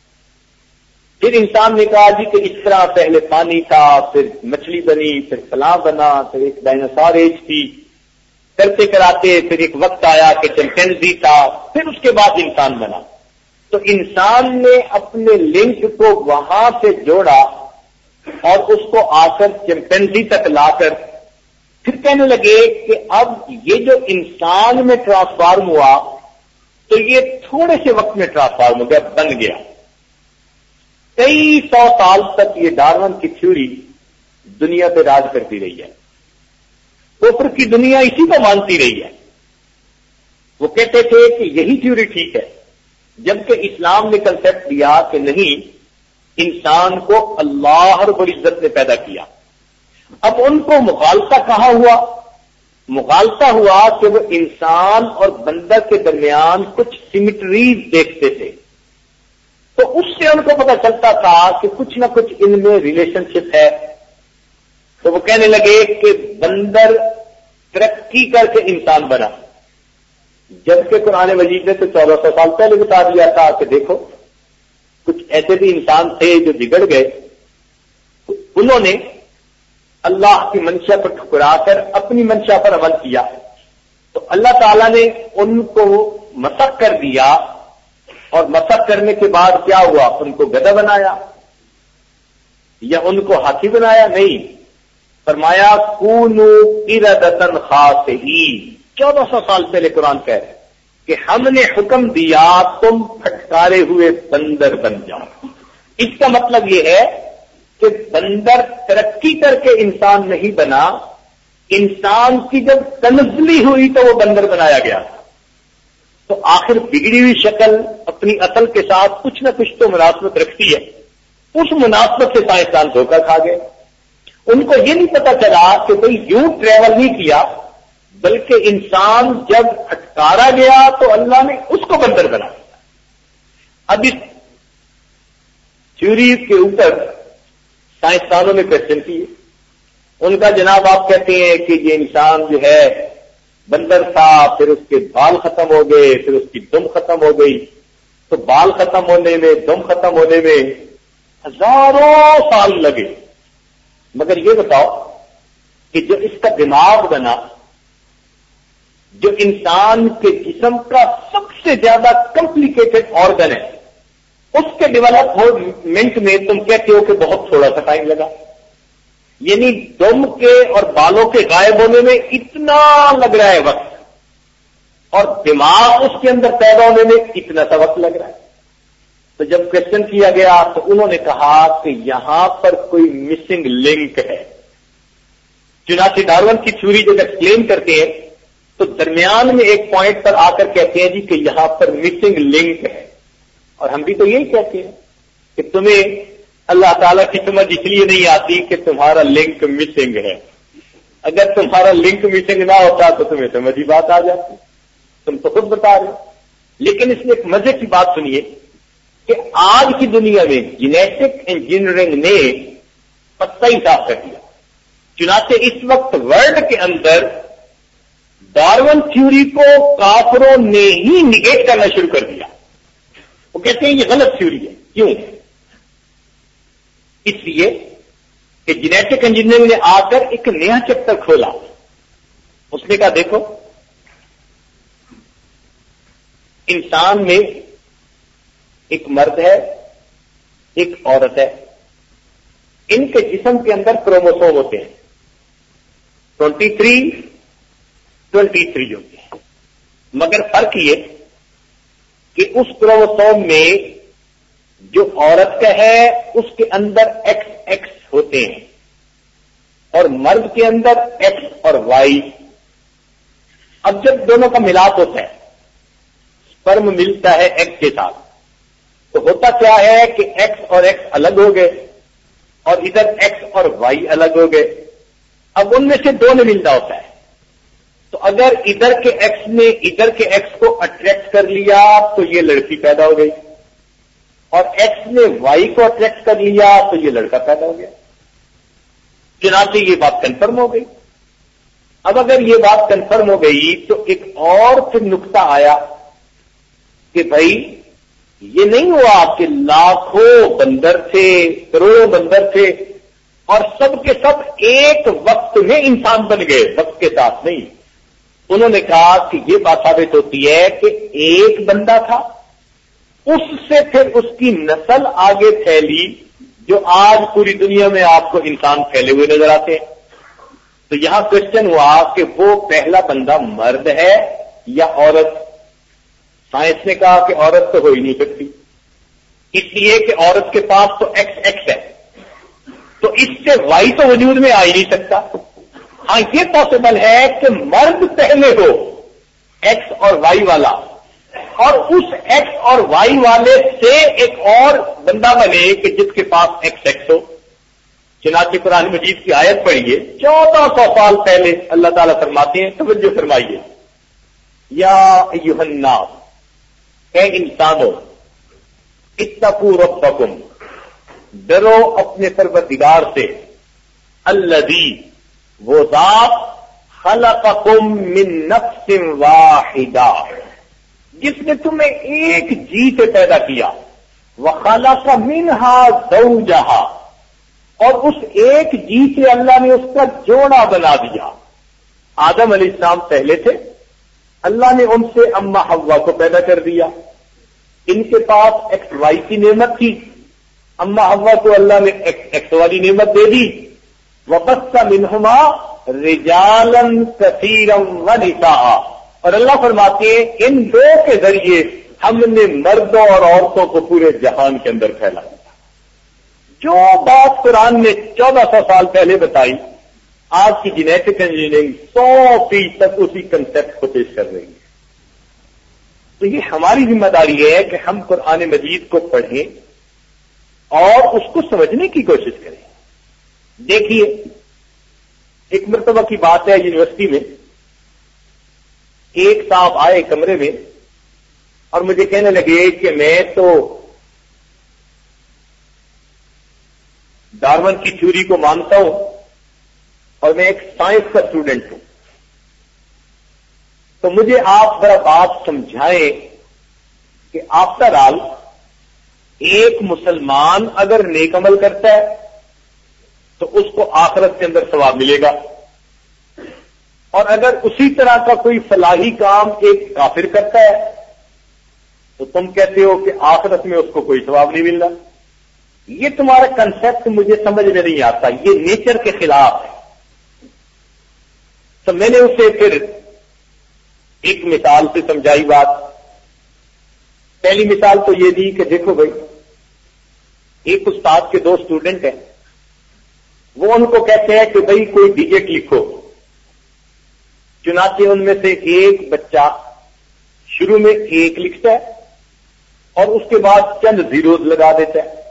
A: پھر انسان نے کہا جی کہ اس طرح پہلے پانی تھا، پھر مچھلی بنی، پھر فلاں بنا، پھر ایک ڈائناسور ایج تھی، کرتے کراتے پھر ایک وقت آیا کہ چمپینزی تھا، پھر اس کے بعد انسان بنا. تو انسان نے اپنے لنک کو وہاں سے جوڑا اور اس کو آ کر چمپینزی تک لا کر پھر کہنے لگے کہ اب یہ جو انسان میں ٹرانسفارم ہوا تو یہ تھوڑے سے وقت میں ٹرانسفارم ہو گیا، بن گیا. کئی سو سال تک یہ ڈارون کی تھیوری دنیا پہ راج کرتی رہی ہے. کفر کی دنیا اسی کو مانتی رہی ہے. وہ کہتے تھے کہ یہی تھیوری ٹھیک ہے، جبکہ اسلام نے کنسیپٹ دیا کہ نہیں، انسان کو اللہ رب العزت نے پیدا کیا. اب ان کو مغالطہ کہاں ہوا؟ مغالطہ ہوا کہ وہ انسان اور بندر کے درمیان کچھ سیمیٹریز دیکھتے تھے، تو اس سے ان کو پتہ چلتا تھا کہ کچھ نہ کچھ ان میں ریلیشن شپ ہے. تو وہ کہنے لگے کہ بندر ترقی کر کے انسان بنا، جبکہ قرآن مجید نے تو 1400 سال پہلے بتا دیا تھا کہ دیکھو کچھ ایسے بھی انسان تھے جو بگڑ گئے، انہوں نے اللہ کی منشا پر ٹھکرا کر اپنی منشا پر عمل کیا، تو اللہ تعالیٰ نے ان کو مسخ کر دیا، اور مسخ کرنے کے بعد کیا ہوا؟ ان کو گدھا بنایا یا ان کو ہاتھی بنایا؟ نہیں، فرمایا کونو قردۃ خاسئین. 1400 سال پہلے قرآن کہہ رہے کہ ہم نے حکم دیا تم پھٹکارے ہوئے بندر بن جاؤ. اس کا مطلب یہ ہے کہ بندر ترقی کر کے انسان نہیں بنا، انسان کی جب تنزلی ہوئی تو وہ بندر بنایا گیا. تو آخر بگڑی ہوئی شکل اپنی اصل کے ساتھ کچھ نہ کچھ تو مناسبت رکھتی ہے. اس مناسبت سے سائنسدان دھوکہ کھا گئے. ان کو یہ نہیں پتا چلا کہ بھئی یوں ٹریول نہیں کیا، بلکہ انسان جب پھٹکارا گیا تو اللہ نے اس کو بندر بنا دیا. اب اس تھیوری کے اوپر سائنسدانوں نے کوشچن کیے. ان کا جناب آپ کہتے ہیں کہ یہ انسان جو ہے بندر تھا، پھر اس کے بال ختم ہو گئے، پھر اس کی دم ختم ہو گئی. تو بال ختم ہونے میں، دم ختم ہونے میں ہزاروں سال لگے. مگر یہ بتاؤ کہ جو اس کا دماغ بنا، جو انسان کے جسم کا سب سے زیادہ کمپلیکیٹڈ آرگن ہے، اس کے ڈیولپمنٹ میں تم کہتے ہو کہ بہت تھوڑا سا ٹائم لگا. یعنی دم کے اور بالوں کے غائب ہونے میں اتنا لگ رہا ہے وقت، اور دماغ اس کے اندر پیدا ہونے میں اتنا سا وقت لگ رہا ہے. تو جب کوشچن کیا گیا تو انہوں نے کہا کہ یہاں پر کوئی مسنگ لنک ہے. چنانچہ ڈارون کی تھیوری جب ایکسپلین کرتے ہیں تو درمیان میں ایک پوائنٹ پر آ کر کہتے ہیں جی کہ یہاں پر مسنگ لنک ہے. اور ہم بھی تو یہی کہتے ہیں کہ تمہیں اللہ تعالیٰ کی سمجھ اس لیے نہیں آتی کہ تمہارا لنک مسنگ ہے. اگر تمہارا لنک مسنگ نہ ہوتا تو تمہیں سمجھ ہی بات آ جاتی. تم تو خود بتا رہے ہو. لیکن اس میں ایک مزے کی بات سنیے کہ آج کی دنیا میں جینیٹک انجینئرنگ نے پتہ ہی صاف کر دیا. چنانچہ اس وقت ورلڈ کے اندر ڈارون تھیوری کو کافروں نے ہی نگیٹ کرنا شروع کر دیا. وہ کہتے ہیں یہ غلط تھیوری ہے. کیوں؟ اس لیے کہ جینیٹک انجینئرنگ نے آ کر ایک نیا چیپٹر کھولا. اس نے کہا دیکھو انسان میں ایک مرد ہے، ایک عورت ہے. ان کے جسم کے اندر کروموسوم ہوتے ہیں 23 ہوتے ہیں. مگر فرق یہ کہ اس کروموسوم میں جو عورت کا ہے اس کے اندر XX ہوتے ہیں اور مرد کے اندر X اور Y. اب جب دونوں کا ملاپ ہوتا ہے، سپرم ملتا ہے ایگ کے ساتھ، تو ہوتا کیا ہے کہ X اور X الگ ہو گئے اور ادھر X اور Y الگ ہو گئے. اب ان میں سے دو نے ملنا ہوتا ہے. تو اگر ادھر کے X نے ادھر کے X کو اٹریکٹ کر لیا تو یہ لڑکی پیدا ہو گئی، اور X نے Y کو اٹریکٹ کر لیا تو یہ لڑکا پیدا ہو گیا. چنانچہ یہ بات کنفرم ہو گئی. اب اگر یہ بات کنفرم ہو گئی تو ایک اور پھر نقطہ آیا کہ بھائی یہ نہیں ہوا کہ لاکھوں بندر تھے، کروڑوں بندر تھے اور سب کے سب ایک وقت میں انسان بن گئے، وقت کے ساتھ نہیں. انہوں نے کہا کہ یہ بات ثابت ہوتی ہے کہ ایک بندہ تھا، اس سے پھر اس کی نسل آگے پھیلی، جو آج پوری دنیا میں آپ کو انسان پھیلے ہوئے نظر آتے ہیں. تو یہاں کوشچن ہوا کہ وہ پہلا بندہ مرد ہے یا عورت؟ سائنس نے کہا کہ عورت تو ہو ہی نہیں سکتی، اس لیے کہ عورت کے پاس تو ایکس ایکس ہے، تو اس سے وائی تو وجود میں آ ہی نہیں سکتا. ہاں یہ پاسبل ہے کہ مرد پہلے ہو ایکس اور وائی والا، اور اس ایکس اور وائی والے سے ایک اور بندہ بنے کہ جس کے پاس ایکس ایکس ہو. چنانچہ قرآن مجید کی آیت پڑھیے 1400 سال پہلے اللہ تعالیٰ فرماتے ہیں، توجہ فرمائیے، یا ایھا الناس، اے انسانوں، اتقوا ربکم، ڈرو اپنے پروردگار سے، الذی، وہ ذات، خلقکم من نفس واحدہ، جس نے تمہیں ایک جی سے پیدا کیا، وخلق منہا زوجہا، اور اس ایک جی سے اللہ نے اس کا جوڑا بنا دیا. آدم علیہ السلام پہلے تھے، اللہ نے ان سے اماں حوا کو پیدا کر دیا. ان کے پاس ایکس وائی کی نعمت تھی، اماں حوا کو اللہ نے ایکس والی نعمت دے دی. وبث منہما رجالا کثیرا ونساء، اور اللہ فرماتے ہیں ان دو کے ذریعے ہم نے مردوں اور عورتوں کو پورے جہان کے اندر پھیلا دیا. جو بات قرآن نے 1400 سال پہلے بتائی، آج کی جینیٹک انجینئرنگ 100% اسی کنسپٹ کو پیش کر رہی ہے. تو یہ ہماری ذمہ داری ہے کہ ہم قرآن مجید کو پڑھیں اور اس کو سمجھنے کی کوشش کریں. دیکھیے، ایک مرتبہ کی بات ہے، یونیورسٹی میں ایک صاحب آئے کمرے میں اور مجھے کہنے لگے کہ میں تو ڈارون کی تھیوری کو مانتا ہوں اور میں ایک سائنس کا اسٹوڈنٹ ہوں، تو مجھے آپ ذرا بات سمجھائیں کہ آفٹر آل ایک مسلمان اگر نیک عمل کرتا ہے تو اس کو آخرت کے اندر ثواب ملے گا، اور اگر اسی طرح کا کوئی فلاحی کام ایک کافر کرتا ہے تو تم کہتے ہو کہ آخرت میں اس کو کوئی ثواب نہیں ملنا. یہ تمہارا کنسپٹ مجھے سمجھ میں نہیں آتا، یہ نیچر کے خلاف ہے. تو میں نے اسے پھر ایک مثال سے سمجھائی بات. پہلی مثال تو یہ دی کہ دیکھو بھائی، ایک استاد کے 2 اسٹوڈنٹ ہیں، وہ ان کو کہتے ہیں کہ بھائی کوئی ڈیجٹ لکھو. چنانچہ ان میں سے ایک بچہ شروع میں 1 لکھتا ہے اور اس کے بعد چند زیروز لگا دیتا ہے.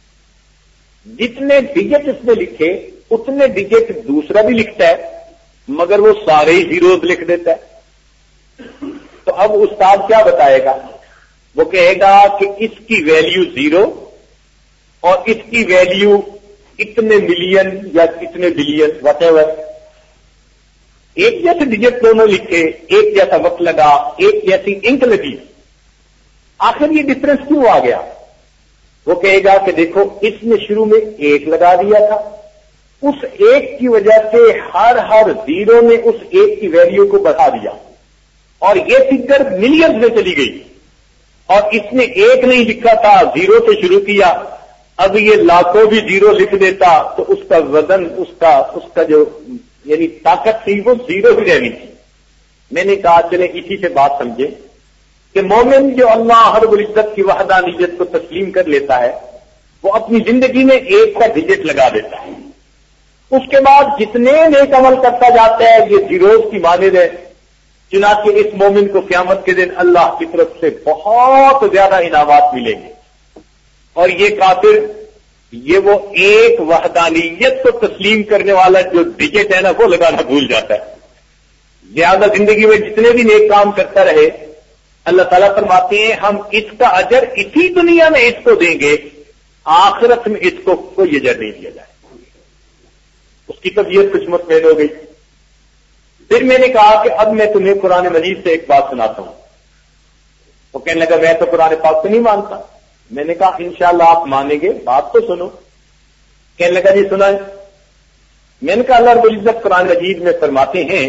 A: جتنے ڈیجٹ اس نے لکھے اتنے ڈیجٹ دوسرا بھی لکھتا ہے، مگر وہ سارے ہی زیروز لکھ دیتا ہے. تو اب استاد کیا بتائے گا؟ وہ کہے گا کہ اس کی ویلیو 0 اور اس کی ویلیو اتنے ملین یا اتنے بلین واٹ ایور. ایک جیسے ڈیجٹ دونوں لکھے، ایک جیسا وقت لگا، ایک جیسی انک لگی، آخر یہ ڈفرنس کیوں آ گیا؟ وہ کہے گا کہ دیکھو اس نے شروع میں 1 لگا دیا تھا، اس 1 کی وجہ سے ہر 0 نے اس 1 کی ویلیو کو بڑھا دیا اور یہ فگر ملینز میں چلی گئی. اور اس نے 1 نہیں لکھا تھا، 0 سے شروع کیا، اب یہ لاکھوں بھی 0 لکھ دیتا تو اس کا وزن، اس کا جو یعنی طاقت تھی وہ 0 ہی رہنی تھی. میں نے کہا چلے اسی سے بات سمجھے کہ مومن جو اللہ رب العزت کی وحدانیت کو تسلیم کر لیتا ہے وہ اپنی زندگی میں 1 کا ڈیجٹ لگا دیتا ہے. اس کے بعد جتنے نیک عمل کرتا جاتا ہے یہ زیروز کی مانند ہے. چنانچہ اس مومن کو قیامت کے دن اللہ کی طرف سے بہت زیادہ انعامات ملیں گے. اور یہ کافر، یہ وہ ایک وحدانیت کو تسلیم کرنے والا جو ڈیجٹ ہے نا وہ لگانا بھول جاتا ہے. لہذا زندگی میں جتنے بھی نیک کام کرتا رہے، اللہ تعالیٰ فرماتے ہیں ہم اس کا اجر اسی دنیا میں اس کو دیں گے، آخرت میں اس کو کوئی اجر نہیں دیا جائے. اس کی طبیعت کچھ مطمئن ہو گئی. پھر میں نے کہا کہ اب میں تمہیں قرآن مجید سے ایک بات سناتا ہوں. وہ کہنے لگا میں تو قرآن پاک سے نہیں مانتا. میں نے کہا انشاءاللہ آپ مانیں گے، بات تو سنو. کہنے لگا جی سنائیں. میں نے کہا اللہ رب العزت قرآن مجید میں فرماتے ہیں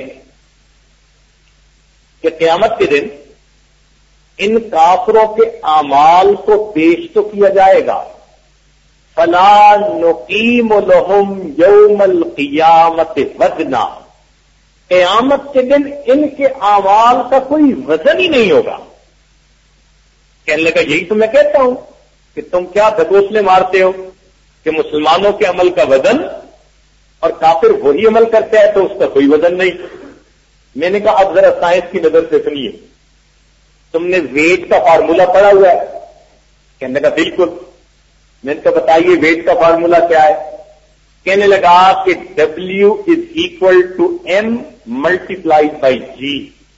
A: کہ قیامت کے دن ان کافروں کے اعمال کو پیش تو کیا جائے گا. فلا نقیم لہم یوم القیامت وزنا. قیامت کے دن ان کے اعمال کا کوئی وزن ہی نہیں ہوگا. کہنے لگا یہی تو میں کہتا ہوں کہ تم کیا دھکوسلے مارتے ہو کہ مسلمانوں کے عمل کا وزن اور کافر وہی عمل کرتا ہے تو اس کا کوئی وزن نہیں. میں نے کہا اب ذرا سائنس کی نظر سے سنیے، تم نے ویٹ کا فارمولا پڑھا ہوا ہے؟ کہنے لگا بالکل. میں نے کہا بتائیے ویٹ کا فارمولا کیا ہے؟ کہنے لگا کہ W = M × G.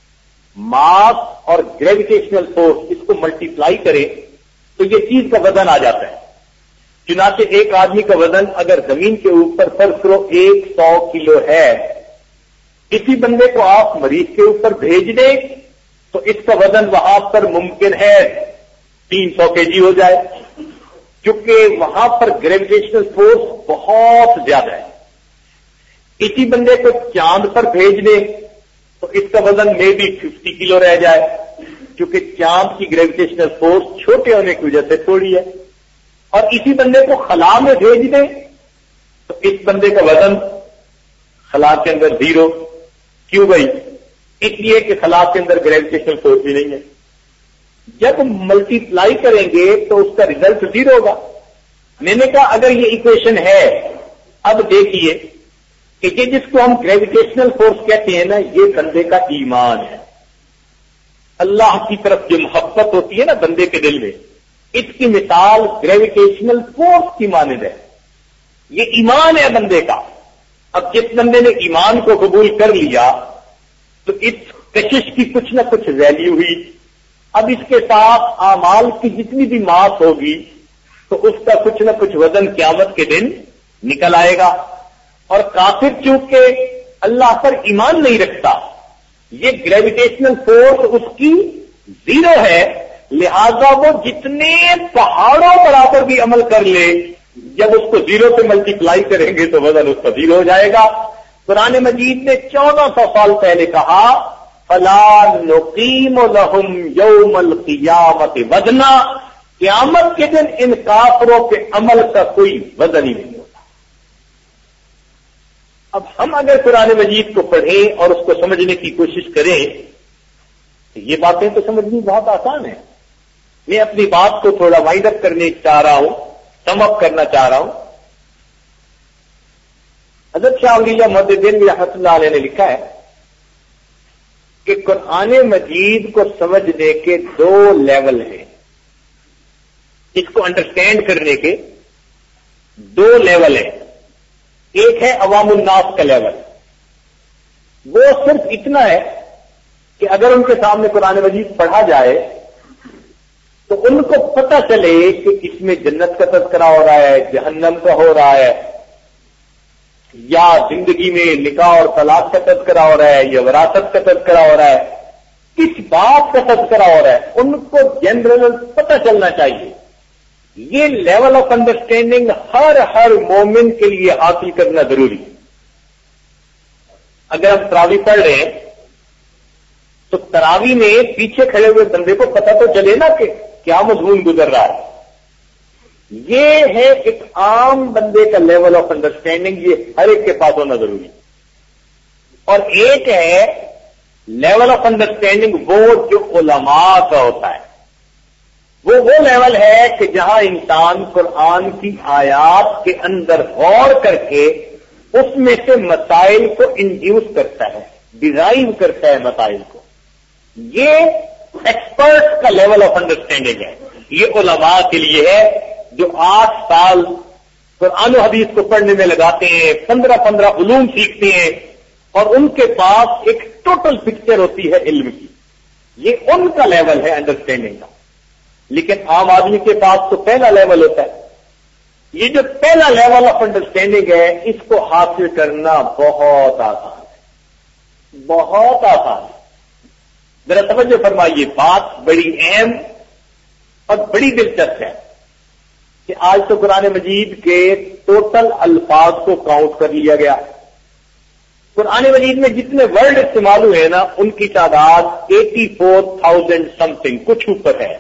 A: ماس اور گریویٹیشنل فورس اس کو ملٹیپلائی کرے تو یہ چیز کا وزن آ جاتا ہے. چنانچہ ایک آدمی کا وزن اگر زمین کے اوپر فرض کرو 100 کلو ہے، کسی بندے کو آپ مریخ کے اوپر بھیج دیں تو اس کا وزن وہاں پر ممکن ہے 300 kg ہو جائے، کیونکہ وہاں پر گریویٹیشنل فورس بہت زیادہ ہے. کسی بندے کو چاند پر بھیج دیں تو اس کا وزن میں بھی 50 کلو رہ جائے، کیونکہ چاند کی گریویٹیشنل فورس چھوٹے ہونے کی وجہ سے تھوڑی ہے. اور اسی بندے کو خلا میں بھیج دیں تو اس بندے کا وزن خلا کے اندر 0. کیوں بھائی؟ اس لیے کہ خلا کے اندر گریویٹیشنل فورس بھی نہیں ہے. جب ملٹی پلائی کریں گے تو اس کا ریزلٹ 0 ہوگا. میں نے کہا اگر یہ ایکویشن ہے، اب دیکھیے کہ یہ جس کو ہم گریویٹیشنل فورس کہتے ہیں نا، یہ بندے کا ایمان ہے. اللہ کی طرف جو محبت ہوتی ہے نا بندے کے دل میں، اس کی مثال گریویٹیشنل فورس کی مانند ہے. یہ ایمان ہے بندے کا. اب جس بندے نے ایمان کو قبول کر لیا تو اس کشش کی کچھ نہ کچھ ویلیو ہوئی. اب اس کے ساتھ اعمال کی جتنی بھی ماس ہوگی تو اس کا کچھ نہ کچھ وزن قیامت کے دن نکل آئے گا. اور کافر چونکہ اللہ پر ایمان نہیں رکھتا، یہ گریویٹیشنل فورس اس کی 0 ہے، لہذا وہ جتنے پہاڑوں برابر بھی عمل کر لے، جب اس کو 0 سے ملٹی پلائی کریں گے تو وزن اس کا 0 ہو جائے گا. قرآن مجید نے 1400 سال پہلے کہا فلا نقیم لہم یوم القیامت وزنا. قیامت کے دن ان کافروں کے عمل کا کوئی وزن ہی نہیں ہوتا. اب ہم اگر قرآن مجید کو پڑھیں اور اس کو سمجھنے کی کوشش کریں تو یہ باتیں تو سمجھنی بہت آسان ہے. میں اپنی بات کو تھوڑا وائنڈ اپ کرنے چاہ رہا ہوں، سم اپ کرنا چاہ رہا ہوں. حضرت شاہ ولی اللہ محدثین رحمۃ اللہ علیہ نے لکھا ہے کہ قرآن مجید کو سمجھنے کے 2 لیول ہیں. اس کو انڈرسٹینڈ کرنے کے 2 لیول ہیں. ایک ہے عوام الناس کا لیول. وہ صرف اتنا ہے کہ اگر ان کے سامنے قرآن مجید پڑھا جائے تو ان کو پتہ چلے کہ اس میں جنت کا تذکرہ ہو رہا ہے، جہنم کا ہو رہا ہے، یا زندگی میں نکاح اور طلاق کا تذکرہ ہو رہا ہے، یا وراثت کا تذکرہ ہو رہا ہے، کس بات کا تذکرہ ہو رہا ہے، ان کو جنرل پتہ چلنا چاہیے. یہ لیول آف انڈرسٹینڈنگ ہر مومن کے لیے حاصل کرنا ضروری ہے. اگر ہم تراویح پڑھ رہے ہیں تو تراویح میں پیچھے کھڑے ہوئے بندے کو پتہ تو چلے نا کہ کیا مضمون گزر رہا ہے. یہ ہے ایک عام بندے کا لیول آف انڈرسٹینڈنگ، یہ ہر ایک کے پاس ہونا ضروری. اور ایک ہے لیول آف انڈرسٹینڈنگ وہ جو علماء کا ہوتا ہے. وہ لیول ہے کہ جہاں انسان قرآن کی آیات کے اندر غور کر کے اس میں سے مسائل کو انڈیوس کرتا ہے، ڈیرائیو کرتا ہے مسائل کو. یہ ایکسپرٹ کا لیول آف انڈرسٹینڈنگ ہے. یہ علماء کے لیے ہے جو 8 سال قرآن و حدیث کو پڑھنے میں لگاتے ہیں، 15 علوم سیکھتے ہیں اور ان کے پاس ایک ٹوٹل پکچر ہوتی ہے علم کی. یہ ان کا لیول ہے انڈرسٹینڈنگ کا. لیکن عام آدمی کے پاس تو پہلا لیول ہوتا ہے. یہ جو پہلا لیول آف انڈرسٹینڈنگ ہے اس کو حاصل کرنا بہت آسان ہے، بہت آسان ہے۔ ذرا توجہ فرمائیے، بات بڑی اہم اور بڑی دلچسپ ہے کہ آج تو قرآن مجید کے ٹوٹل الفاظ کو کاؤنٹ کر لیا گیا۔ قرآن مجید میں جتنے ورڈ استعمال ہوئے ہیں نا ان کی تعداد 84,000 سم تھنگ، کچھ اوپر ہے،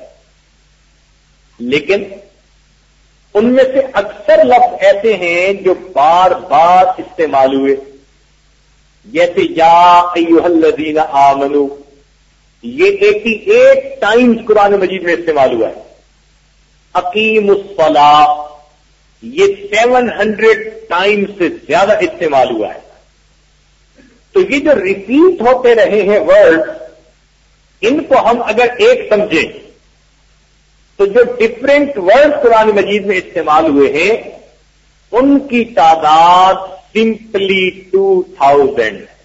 A: لیکن ان میں سے اکثر لفظ ایسے ہیں جو بار بار استعمال ہوئے، جیسے یا ایھا الذین آمنو، یہ 88 ٹائمز قرآن مجید میں استعمال ہوا ہے۔ اقیم الصلاۃ، یہ 700 ٹائمز سے زیادہ استعمال ہوا ہے۔ تو یہ جو ریپیٹ ہوتے رہے ہیں ورڈ، ان کو ہم اگر ایک سمجھیں تو جو ڈفرینٹ ورڈ قرآن مجید میں استعمال ہوئے ہیں ان کی تعداد سمپلی 2000 ہے۔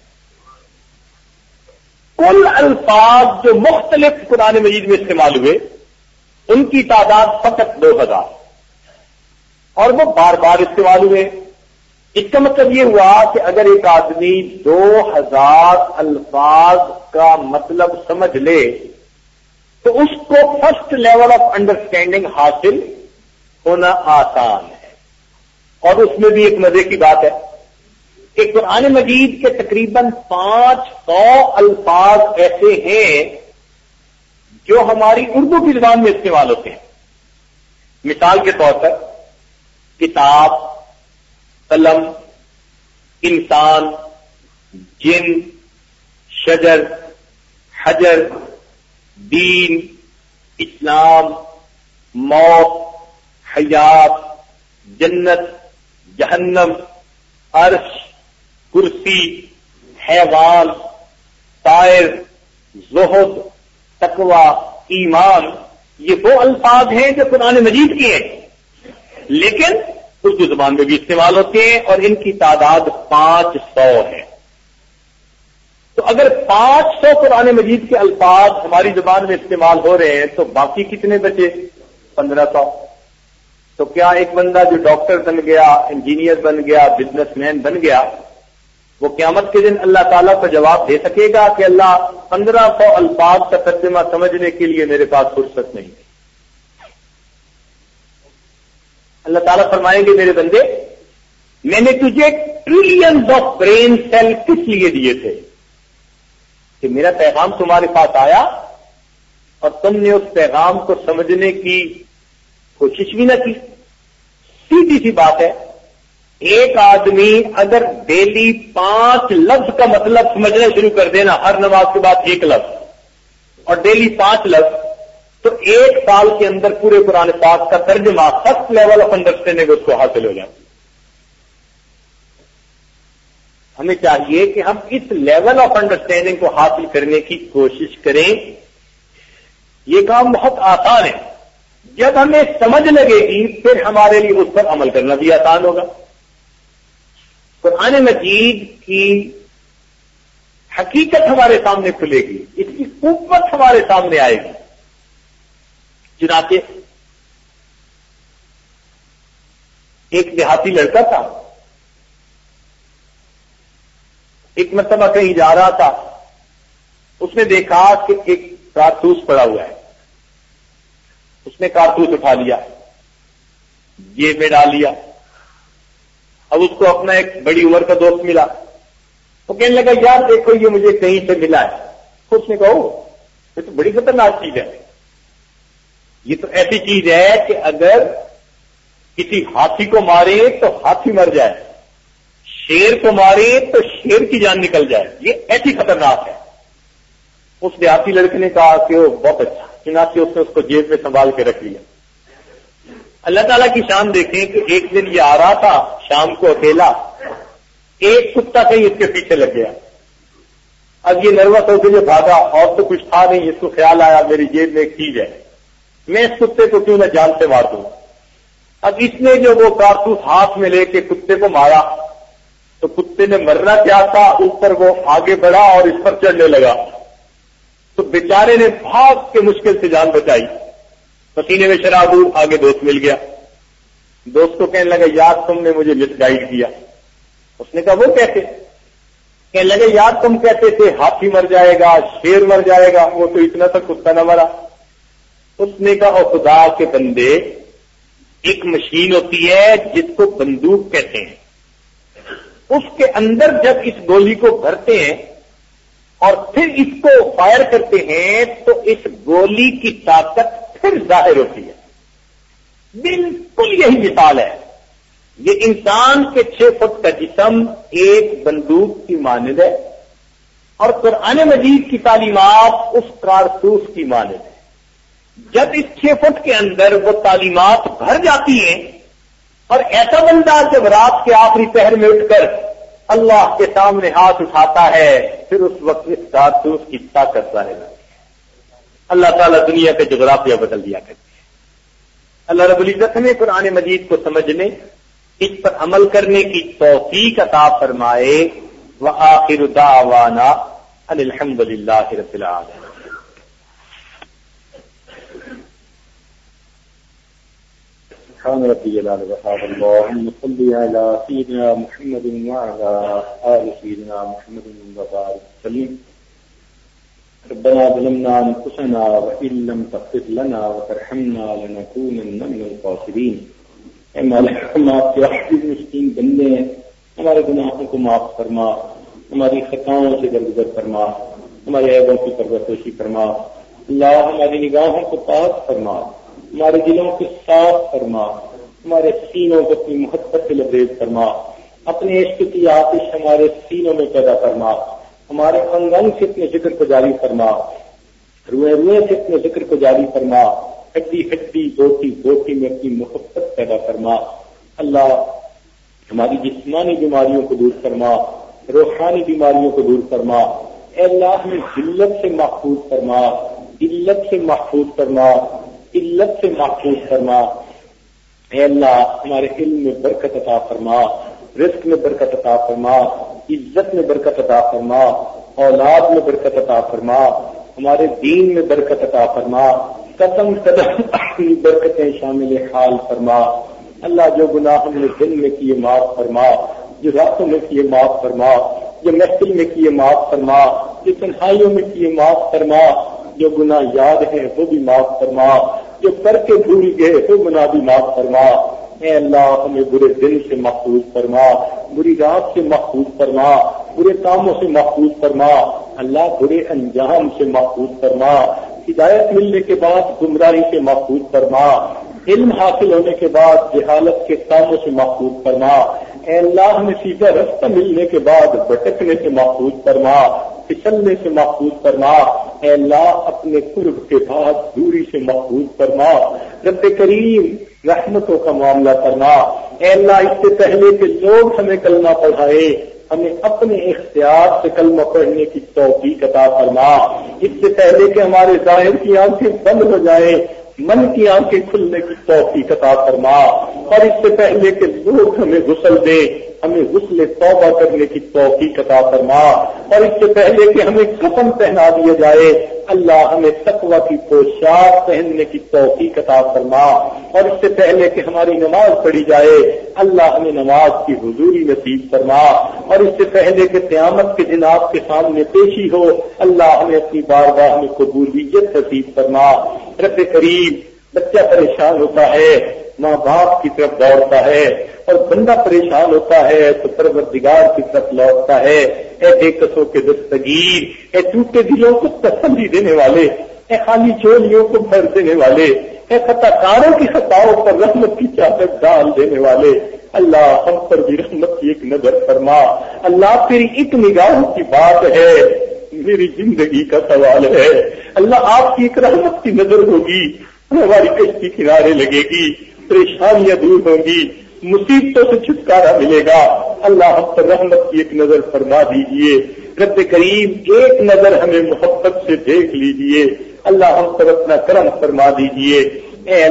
A: کل الفاظ جو مختلف قرآن مجید میں استعمال ہوئے ان کی تعداد فقط 2000، اور وہ بار بار استعمال ہوئے۔ اس کا مطلب یہ ہوا کہ اگر ایک آدمی 2000 الفاظ کا مطلب سمجھ لے تو اس کو فرسٹ لیول آف انڈرسٹینڈنگ حاصل ہونا آسان ہے۔ اور اس میں بھی ایک مزے کی بات ہے کہ قرآن مجید کے تقریباً 500 الفاظ ایسے ہیں جو ہماری اردو کی زبان میں استعمال ہوتے ہیں۔ مثال کے طور پر کتاب، قلم، انسان، جن، شجر، حجر، دین، اسلام، موت، حیات، جنت، جہنم، عرش، کرسی، حیوان، طائر، زہد، تقوی، ایمان، یہ وہ الفاظ ہیں جو قرآن مجید کے ہیں لیکن اردو زبان میں بھی استعمال ہوتے ہیں، اور ان کی تعداد 500 ہے۔ تو اگر 500 قرآن مجید کے الفاظ ہماری زبان میں استعمال ہو رہے ہیں تو باقی کتنے بچے؟ 1500۔ تو کیا ایک بندہ جو ڈاکٹر بن گیا، انجینئر بن گیا، بزنس مین بن گیا، وہ قیامت کے دن اللہ تعالیٰ کو جواب دے سکے گا کہ اللہ 1500 الفاظ کا ترجمہ سمجھنے کے لیے میرے پاس فرصت نہیں؟ اللہ تعالیٰ فرمائیں گے میرے بندے، میں نے تجھے ٹریلینز آف برین سیل کس لیے دیے تھے؟ کہ میرا پیغام تمہارے پاس آیا اور تم نے اس پیغام کو سمجھنے کی کوشش بھی نہ کی۔ سیدھی سی بات ہے، ایک آدمی اگر ڈیلی 5 لفظ کا مطلب سمجھنا شروع کر دینا، ہر نماز کے بعد 1 لفظ، اور ڈیلی 5 لفظ، تو 1 سال کے اندر پورے قرآن پاک کا ترجمہ فرسٹ لیول آف انڈرسٹینڈنگ اس کو حاصل ہو جائے۔ ہمیں چاہیے کہ ہم اس لیول آف انڈرسٹینڈنگ کو حاصل کرنے کی کوشش کریں۔ یہ کام بہت آسان ہے، جب ہمیں سمجھ لگے گی پھر ہمارے لیے اس پر عمل کرنا بھی آسان ہوگا۔ قرآن مجید کی حقیقت ہمارے سامنے کھلے گی، اس کی قوت ہمارے سامنے آئے گی۔ چنانچہ ایک دیہاتی لڑکا تھا، ایک مرتبہ کہیں جا رہا تھا، اس نے دیکھا کہ ایک کارتوس پڑا ہوا ہے، اس نے کارتوس اٹھا لیا، جیب میں ڈال لیا۔ اب اس کو اپنا ایک بڑی عمر کا دوست ملا، وہ کہنے لگا یار دیکھو یہ مجھے کہیں سے ملا ہے۔ اس نے کہا یہ تو بڑی خطرناک چیز ہے، یہ تو ایسی چیز ہے کہ اگر کسی ہاتھی کو مارے تو ہاتھی مر جائے، شیر کو مارے تو شیر کی جان نکل جائے، یہ ایسی خطرناک ہے۔ اس دیہاتی لڑکے نے کہا کہ وہ بہت اچھا، چنانچہ اس نے اس کو جیب میں سنبھال کے رکھ لیا۔ اللہ تعالیٰ کی شان دیکھیں کہ ایک دن یہ آ رہا تھا شام کو اکیلا، ایک کتا کہیں اس کے پیچھے لگ گیا۔ اب یہ نروس ہو کے جو بھاگا، اور تو کچھ تھا نہیں، اس کو خیال آیا میری جیب میں ایک چیز ہے، میں اس کتے کو کیوں نہ جان سے مار دوں۔ اب اس نے جو وہ کارتوس ہاتھ میں لے کے کتے کو مارا تو کتے نے مرنا کیا تھا، اوپر وہ آگے بڑھا اور اس پر چڑھنے لگا، تو بیچارے نے بھاگ کے مشکل سے جان بچائی، پسینے میں شرابور، آگے دوست مل گیا۔ دوست کو کہنے لگا یار تم نے مجھے مس گائیڈ کیا. اس نے کہا وہ کیسے؟ کہنے لگے یار تم کہتے تھے ہاتھی مر جائے گا، شیر مر جائے گا، وہ تو اتنا تک کتا نہ مرا. اس نے کہا او خدا کے بندے، ایک مشین ہوتی ہے جس کو بندوق کہتے ہیں، اس کے اندر جب اس گولی کو بھرتے ہیں اور پھر اس کو فائر کرتے ہیں تو اس گولی کی طاقت پھر ظاہر ہوتی ہے. بالکل یہی مثال ہے. یہ انسان کے 6 فٹ کا جسم ایک بندوق کی مانند ہے اور قرآن مجید کی تعلیمات اس کارتوس کی مانند ہے. جب اس 6 فٹ کے اندر وہ تعلیمات بھر جاتی ہیں اور ایسا بندہ جب رات کے آخری پہر میں اٹھ کر اللہ کے سامنے ہاتھ اٹھاتا ہے پھر اس وقت اس کارتوس کی طاقت ظاہر ہوتی ہے. اللہ تعالیٰ دنیا کا جغرافیہ بدل دیا کرتے ہیں. اللہ رب العزت ہمیں قرآن مجید کو سمجھنے، اس پر عمل کرنے کی توفیق عطا فرمائے. وآخر دعوانا ان الحمد للہ رب العالمین. سبحان ربي العلي وسبحان اللهم صل على سيدنا محمد وعلى آل سيدنا محمد وبارك وسلم. ربنا ظلمنا أنفسنا وإن لم تغفر لنا وترحمنا لنكونن من الخاسرين. اے مالک ہم آپ کے عزیز مسکین بندے ہیں، ہمارے گناہوں کو معاف فرما، ہماری خطاؤں سے درگزر فرما، ہمارے عیبوں کی پردہ فرما. اللہ ہماری نگاہوں کو پاک فرما، ہمارے دلوں کو صاف فرما، ہمارے سینوں کو اپنی محبت سے لبریز فرما. اپنے عشق کی آتش ہمارے سینوں میں پیدا فرما، ہمارے انگ انگ سے اپنے ذکر کو جاری فرما، روئے روئے سے اپنے ذکر کو جاری فرما، ہڈی ہڈی بوٹی بوٹی میں اپنی محبت پیدا فرما. اللہ ہماری جسمانی بیماریوں کو دور فرما، روحانی بیماریوں کو دور فرما. اے اللہ ہمیں ذلت سے محفوظ فرما، علت سے محفوظ فرما، علت سے محفوظ فرما. اے اللہ ہمارے علم میں برکت عطا فرما، رزق میں برکت عطا فرما، عزت میں برکت عطا فرما، اولاد میں برکت عطا فرما، ہمارے دین میں برکت عطا فرما. قدم قدم اپنی برکتیں شامل حال فرما. اللہ جو گناہ ہم نے دن میں کیے معاف فرما، جو راتوں میں کیے معاف فرما، جو محفل میں کیے معاف فرما، جو تنہائیوں میں کیے معاف فرما. جو گناہ یاد ہیں وہ بھی معاف فرما، جو کر کے بھول گئے وہ گناہ بھی معاف فرما. اے اللہ ہمیں برے دن سے محفوظ فرما، بری رات سے محفوظ فرما، برے کاموں سے محفوظ فرما. اللہ برے انجام سے محفوظ فرما. ہدایت ملنے کے بعد گمراہی سے محفوظ فرما، علم حاصل ہونے کے بعد جہالت کے کاموں سے محفوظ فرما. اے اللہ ہمیں سیدھا رستہ ملنے کے بعد بھٹکنے سے محفوظ فرما، پھسلنے سے محفوظ فرما. اے اللہ اپنے قرب کے بعد دوری سے محفوظ فرما. رب کریم رحمتوں کا معاملہ کرنا. اے اللہ اس سے پہلے کہ لوگ ہمیں کلمہ پڑھائے ہمیں اپنے اختیار سے کلمہ پڑھنے کی توفیق عطا فرما. اس سے پہلے کہ ہمارے ظاہر کی آنکھیں بند ہو جائیں من کی آنکھیں کھلنے کی توفیق عطا فرما. اور اس سے پہلے کہ لوگ ہمیں غسل دیں ہمیں غسل توبہ کرنے کی توفیق عطا فرما. اور اس سے پہلے کہ ہمیں کفن پہنا دیا جائے اللہ ہمیں تقوی کی پوشاک پہننے کی توفیق عطا فرما. اور اس سے پہلے کہ ہماری نماز پڑھی جائے اللہ ہمیں نماز کی حضوری نصیب فرما. اور اس سے پہلے کہ قیامت کے دن آپ کے سامنے پیشی ہو اللہ ہمیں اپنی بارگاہ میں قبولیت نصیب فرما. رب کریم بچہ پریشان ہوتا ہے ماں باپ کی طرف دوڑتا ہے اور بندہ پریشان ہوتا ہے تو پروردگار کی طرف لوٹتا ہے. اے بے کسوں کے دستگیر، اے ٹوٹے دلوں کو تسلی دینے والے، اے خالی چولیوں کو بھر دینے والے، اے خطا کاروں کی خطاؤں پر رحمت کی چادر ڈال دینے والے، اللہ ہم پر بھی رحمت کی ایک نظر فرما. اللہ تیری ایک نگاہ کی بات ہے، میری زندگی کا سوال ہے. اللہ آپ کی ایک رحمت کی نظر ہوگی، ہماری کشتی کنارے لگے گی، پریشانیاں دور ہوں گی، مصیبتوں سے چھٹکارا ملے گا. اللہ ہم پر رحمت کی ایک نظر فرما دیجئے. رب کریم ایک نظر ہمیں محبت سے دیکھ لیجئے. اللہ ہم پر اپنا کرم فرما دیجئے. اے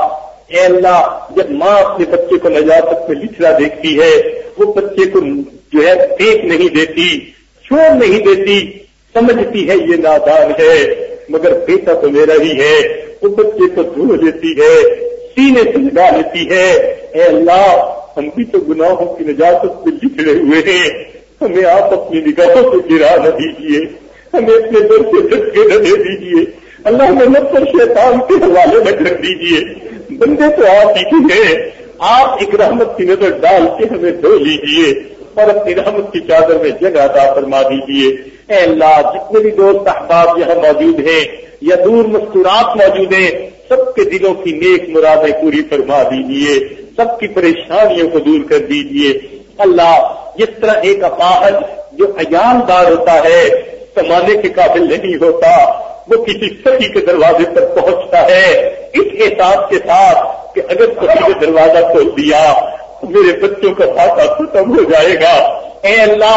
A: اللہ جب ماں اپنے بچے کو نجاست میں لچڑا دیکھتی ہے وہ بچے کو جو ہے پھینک نہیں دیتی، چھوڑ نہیں دیتی، سمجھتی ہے یہ نادان ہے مگر بیٹا تو میرا ہی ہے. وہ بچے کو دھو لیتی ہے، سینے سے لگا لیتی ہے،
B: اے اللہ ہم بھی تو گناہوں کی نجاست میں بکھرے ہوئے ہیں، ہمیں آپ اپنی نگاہوں سے گرا نہ دیجیے، ہمیں اپنے در سے جھٹکے نہ دے دیجیے، اللہ ہمیں نفس اور شیطان کے حوالے نہ کر دیجیے، بندے تو آپ ہی کے ہیں، آپ ایک رحمت کی نظر ڈال کے ہمیں دھو لیجیے اور اپنی رحمت کی چادر میں جگہ عطا فرما دیجیے۔ اے اللہ جتنے بھی دوست احباب یہاں موجود ہیں یا دور مستورات موجود ہیں، سب کے دلوں کی نیک مرادیں پوری فرما دیجیے، سب کی پریشانیوں کو دور کر دیجیے۔ اللہ جس طرح ایک اپاہج جو عیان دار ہوتا ہے، کمانے کے قابل نہیں ہوتا، وہ کسی سخی کے دروازے پر پہنچتا ہے اس احساس کے ساتھ کہ اگر سخی نے دروازہ کھول دیا میرے بچوں کا خاتہ ختم ہو جائے گا۔ اے اللہ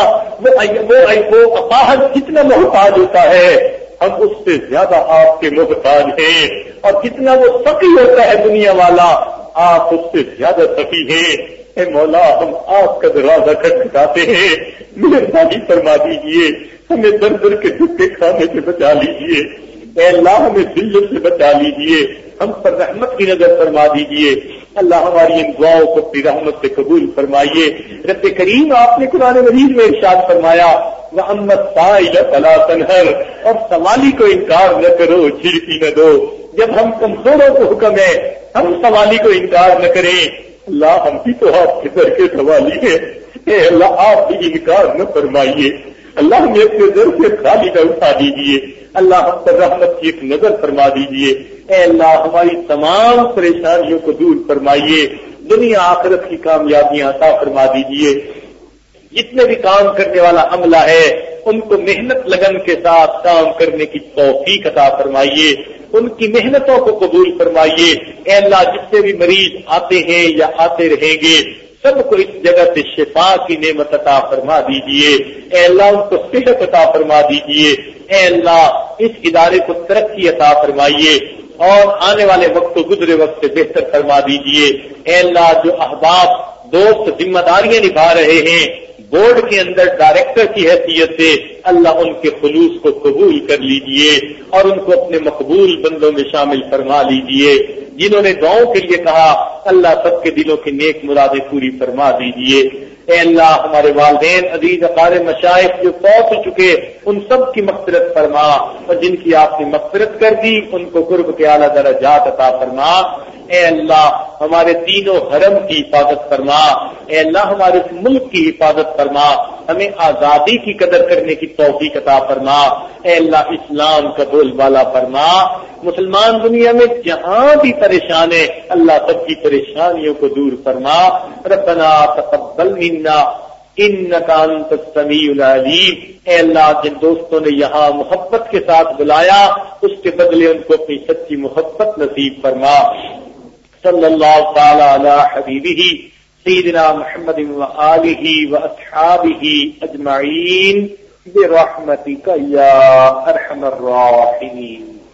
B: وہ اپاہج جتنا محتاج ہوتا ہے ہم اس سے زیادہ آپ کے محتاج ہیں، اور جتنا وہ سخی ہوتا ہے دنیا والا آپ اس سے زیادہ سخی ہیں۔ اے مولا ہم آپ کا دروازہ کھٹکھٹاتے ہیں، مہربانی فرما دیجیے، ہمیں در در کے دھکے کھانے سے بچا لیجیے۔ اے اللہ ہمیں ذلت سے بچا لیجیے، ہم پر رحمت کی نظر فرما دیجیے۔ اللہ ہماری ان دعاؤں کو اپنی رحمت سے قبول فرمائیے۔ رب کریم آپ نے قرآن مجید میں ارشاد فرمایا وَأَمَّا السَّائِلَ فَلَا تَنْهَرْ، اور سوالی کو انکار نہ کرو، جھڑکی نہ دو۔ جب ہم کمزوروں کو حکم ہے ہم سوالی کو انکار نہ کریں۔ اللہ ہم بھی تو آپ کے در کے سوالی ہیں، اے اللہ آپ بھی انکار نہ فرمائیے۔ اللہ ہمیں اپنے در سے خالی نہ اٹھا دیجیے، اللہ ہم پر رحمت کی ایک نظر فرما دیجیے۔ اے اللہ ہماری تمام پریشانیوں کو دور فرمائیے، دنیا آخرت کی کامیابیاں عطا فرما دیجیے۔ جتنے بھی کام کرنے والا عملہ ہے ان کو محنت لگن کے ساتھ کام کرنے کی توفیق عطا فرمائیے، ان کی محنتوں کو قبول فرمائیے۔ اے اللہ جتنے بھی مریض آتے ہیں یا آتے رہیں گے سب کو اس جگہ سے شفا کی نعمت عطا فرما دیجیے۔ اے اللہ ان کو صحت عطا فرما دیجیے۔ اے اللہ اس ادارے کو ترقی عطا فرمائیے اور آنے والے وقت کو گزرے وقت سے بہتر فرما دیجیے۔ اے اللہ جو احباب دوست ذمہ داریاں نبھا رہے ہیں بورڈ کے اندر ڈائریکٹر کی حیثیت سے، اللہ ان کے خلوص کو قبول کر لیجئے اور ان کو اپنے مقبول بندوں میں شامل فرما لیجئے۔ جنہوں نے دعاؤں کے لیے کہا اللہ سب کے دلوں کی نیک مرادیں پوری فرما دیجئے۔ اے اللہ ہمارے والدین عزیز اقارب مشائخ جو فوت ہو چکے ان سب کی مغفرت فرما، اور جن کی آپ نے مغفرت کر دی ان کو قرب کے اعلیٰ درجات عطا فرما۔ اے اللہ ہمارے تینوں حرم کی حفاظت فرما۔ اے اللہ ہمارے اس ملک کی حفاظت فرما، ہمیں آزادی کی قدر کرنے کی توفیق عطا فرما۔ اے اللہ اسلام کا بول بالا فرما، مسلمان دنیا میں جہاں بھی پریشان ہے اللہ سب کی پریشانیوں کو دور فرما۔ ربنا تقبل منا انک انت السمیع العلیم۔ اے اللہ جن دوستوں نے یہاں محبت کے ساتھ بلایا اس کے بدلے ان کو اپنی سچی محبت نصیب فرما۔ صلی اللہ تعالی علی حبیبہ سیدنا محمد وآلہ واصحابہ اجمعین برحمتک یا ارحم الراحمین۔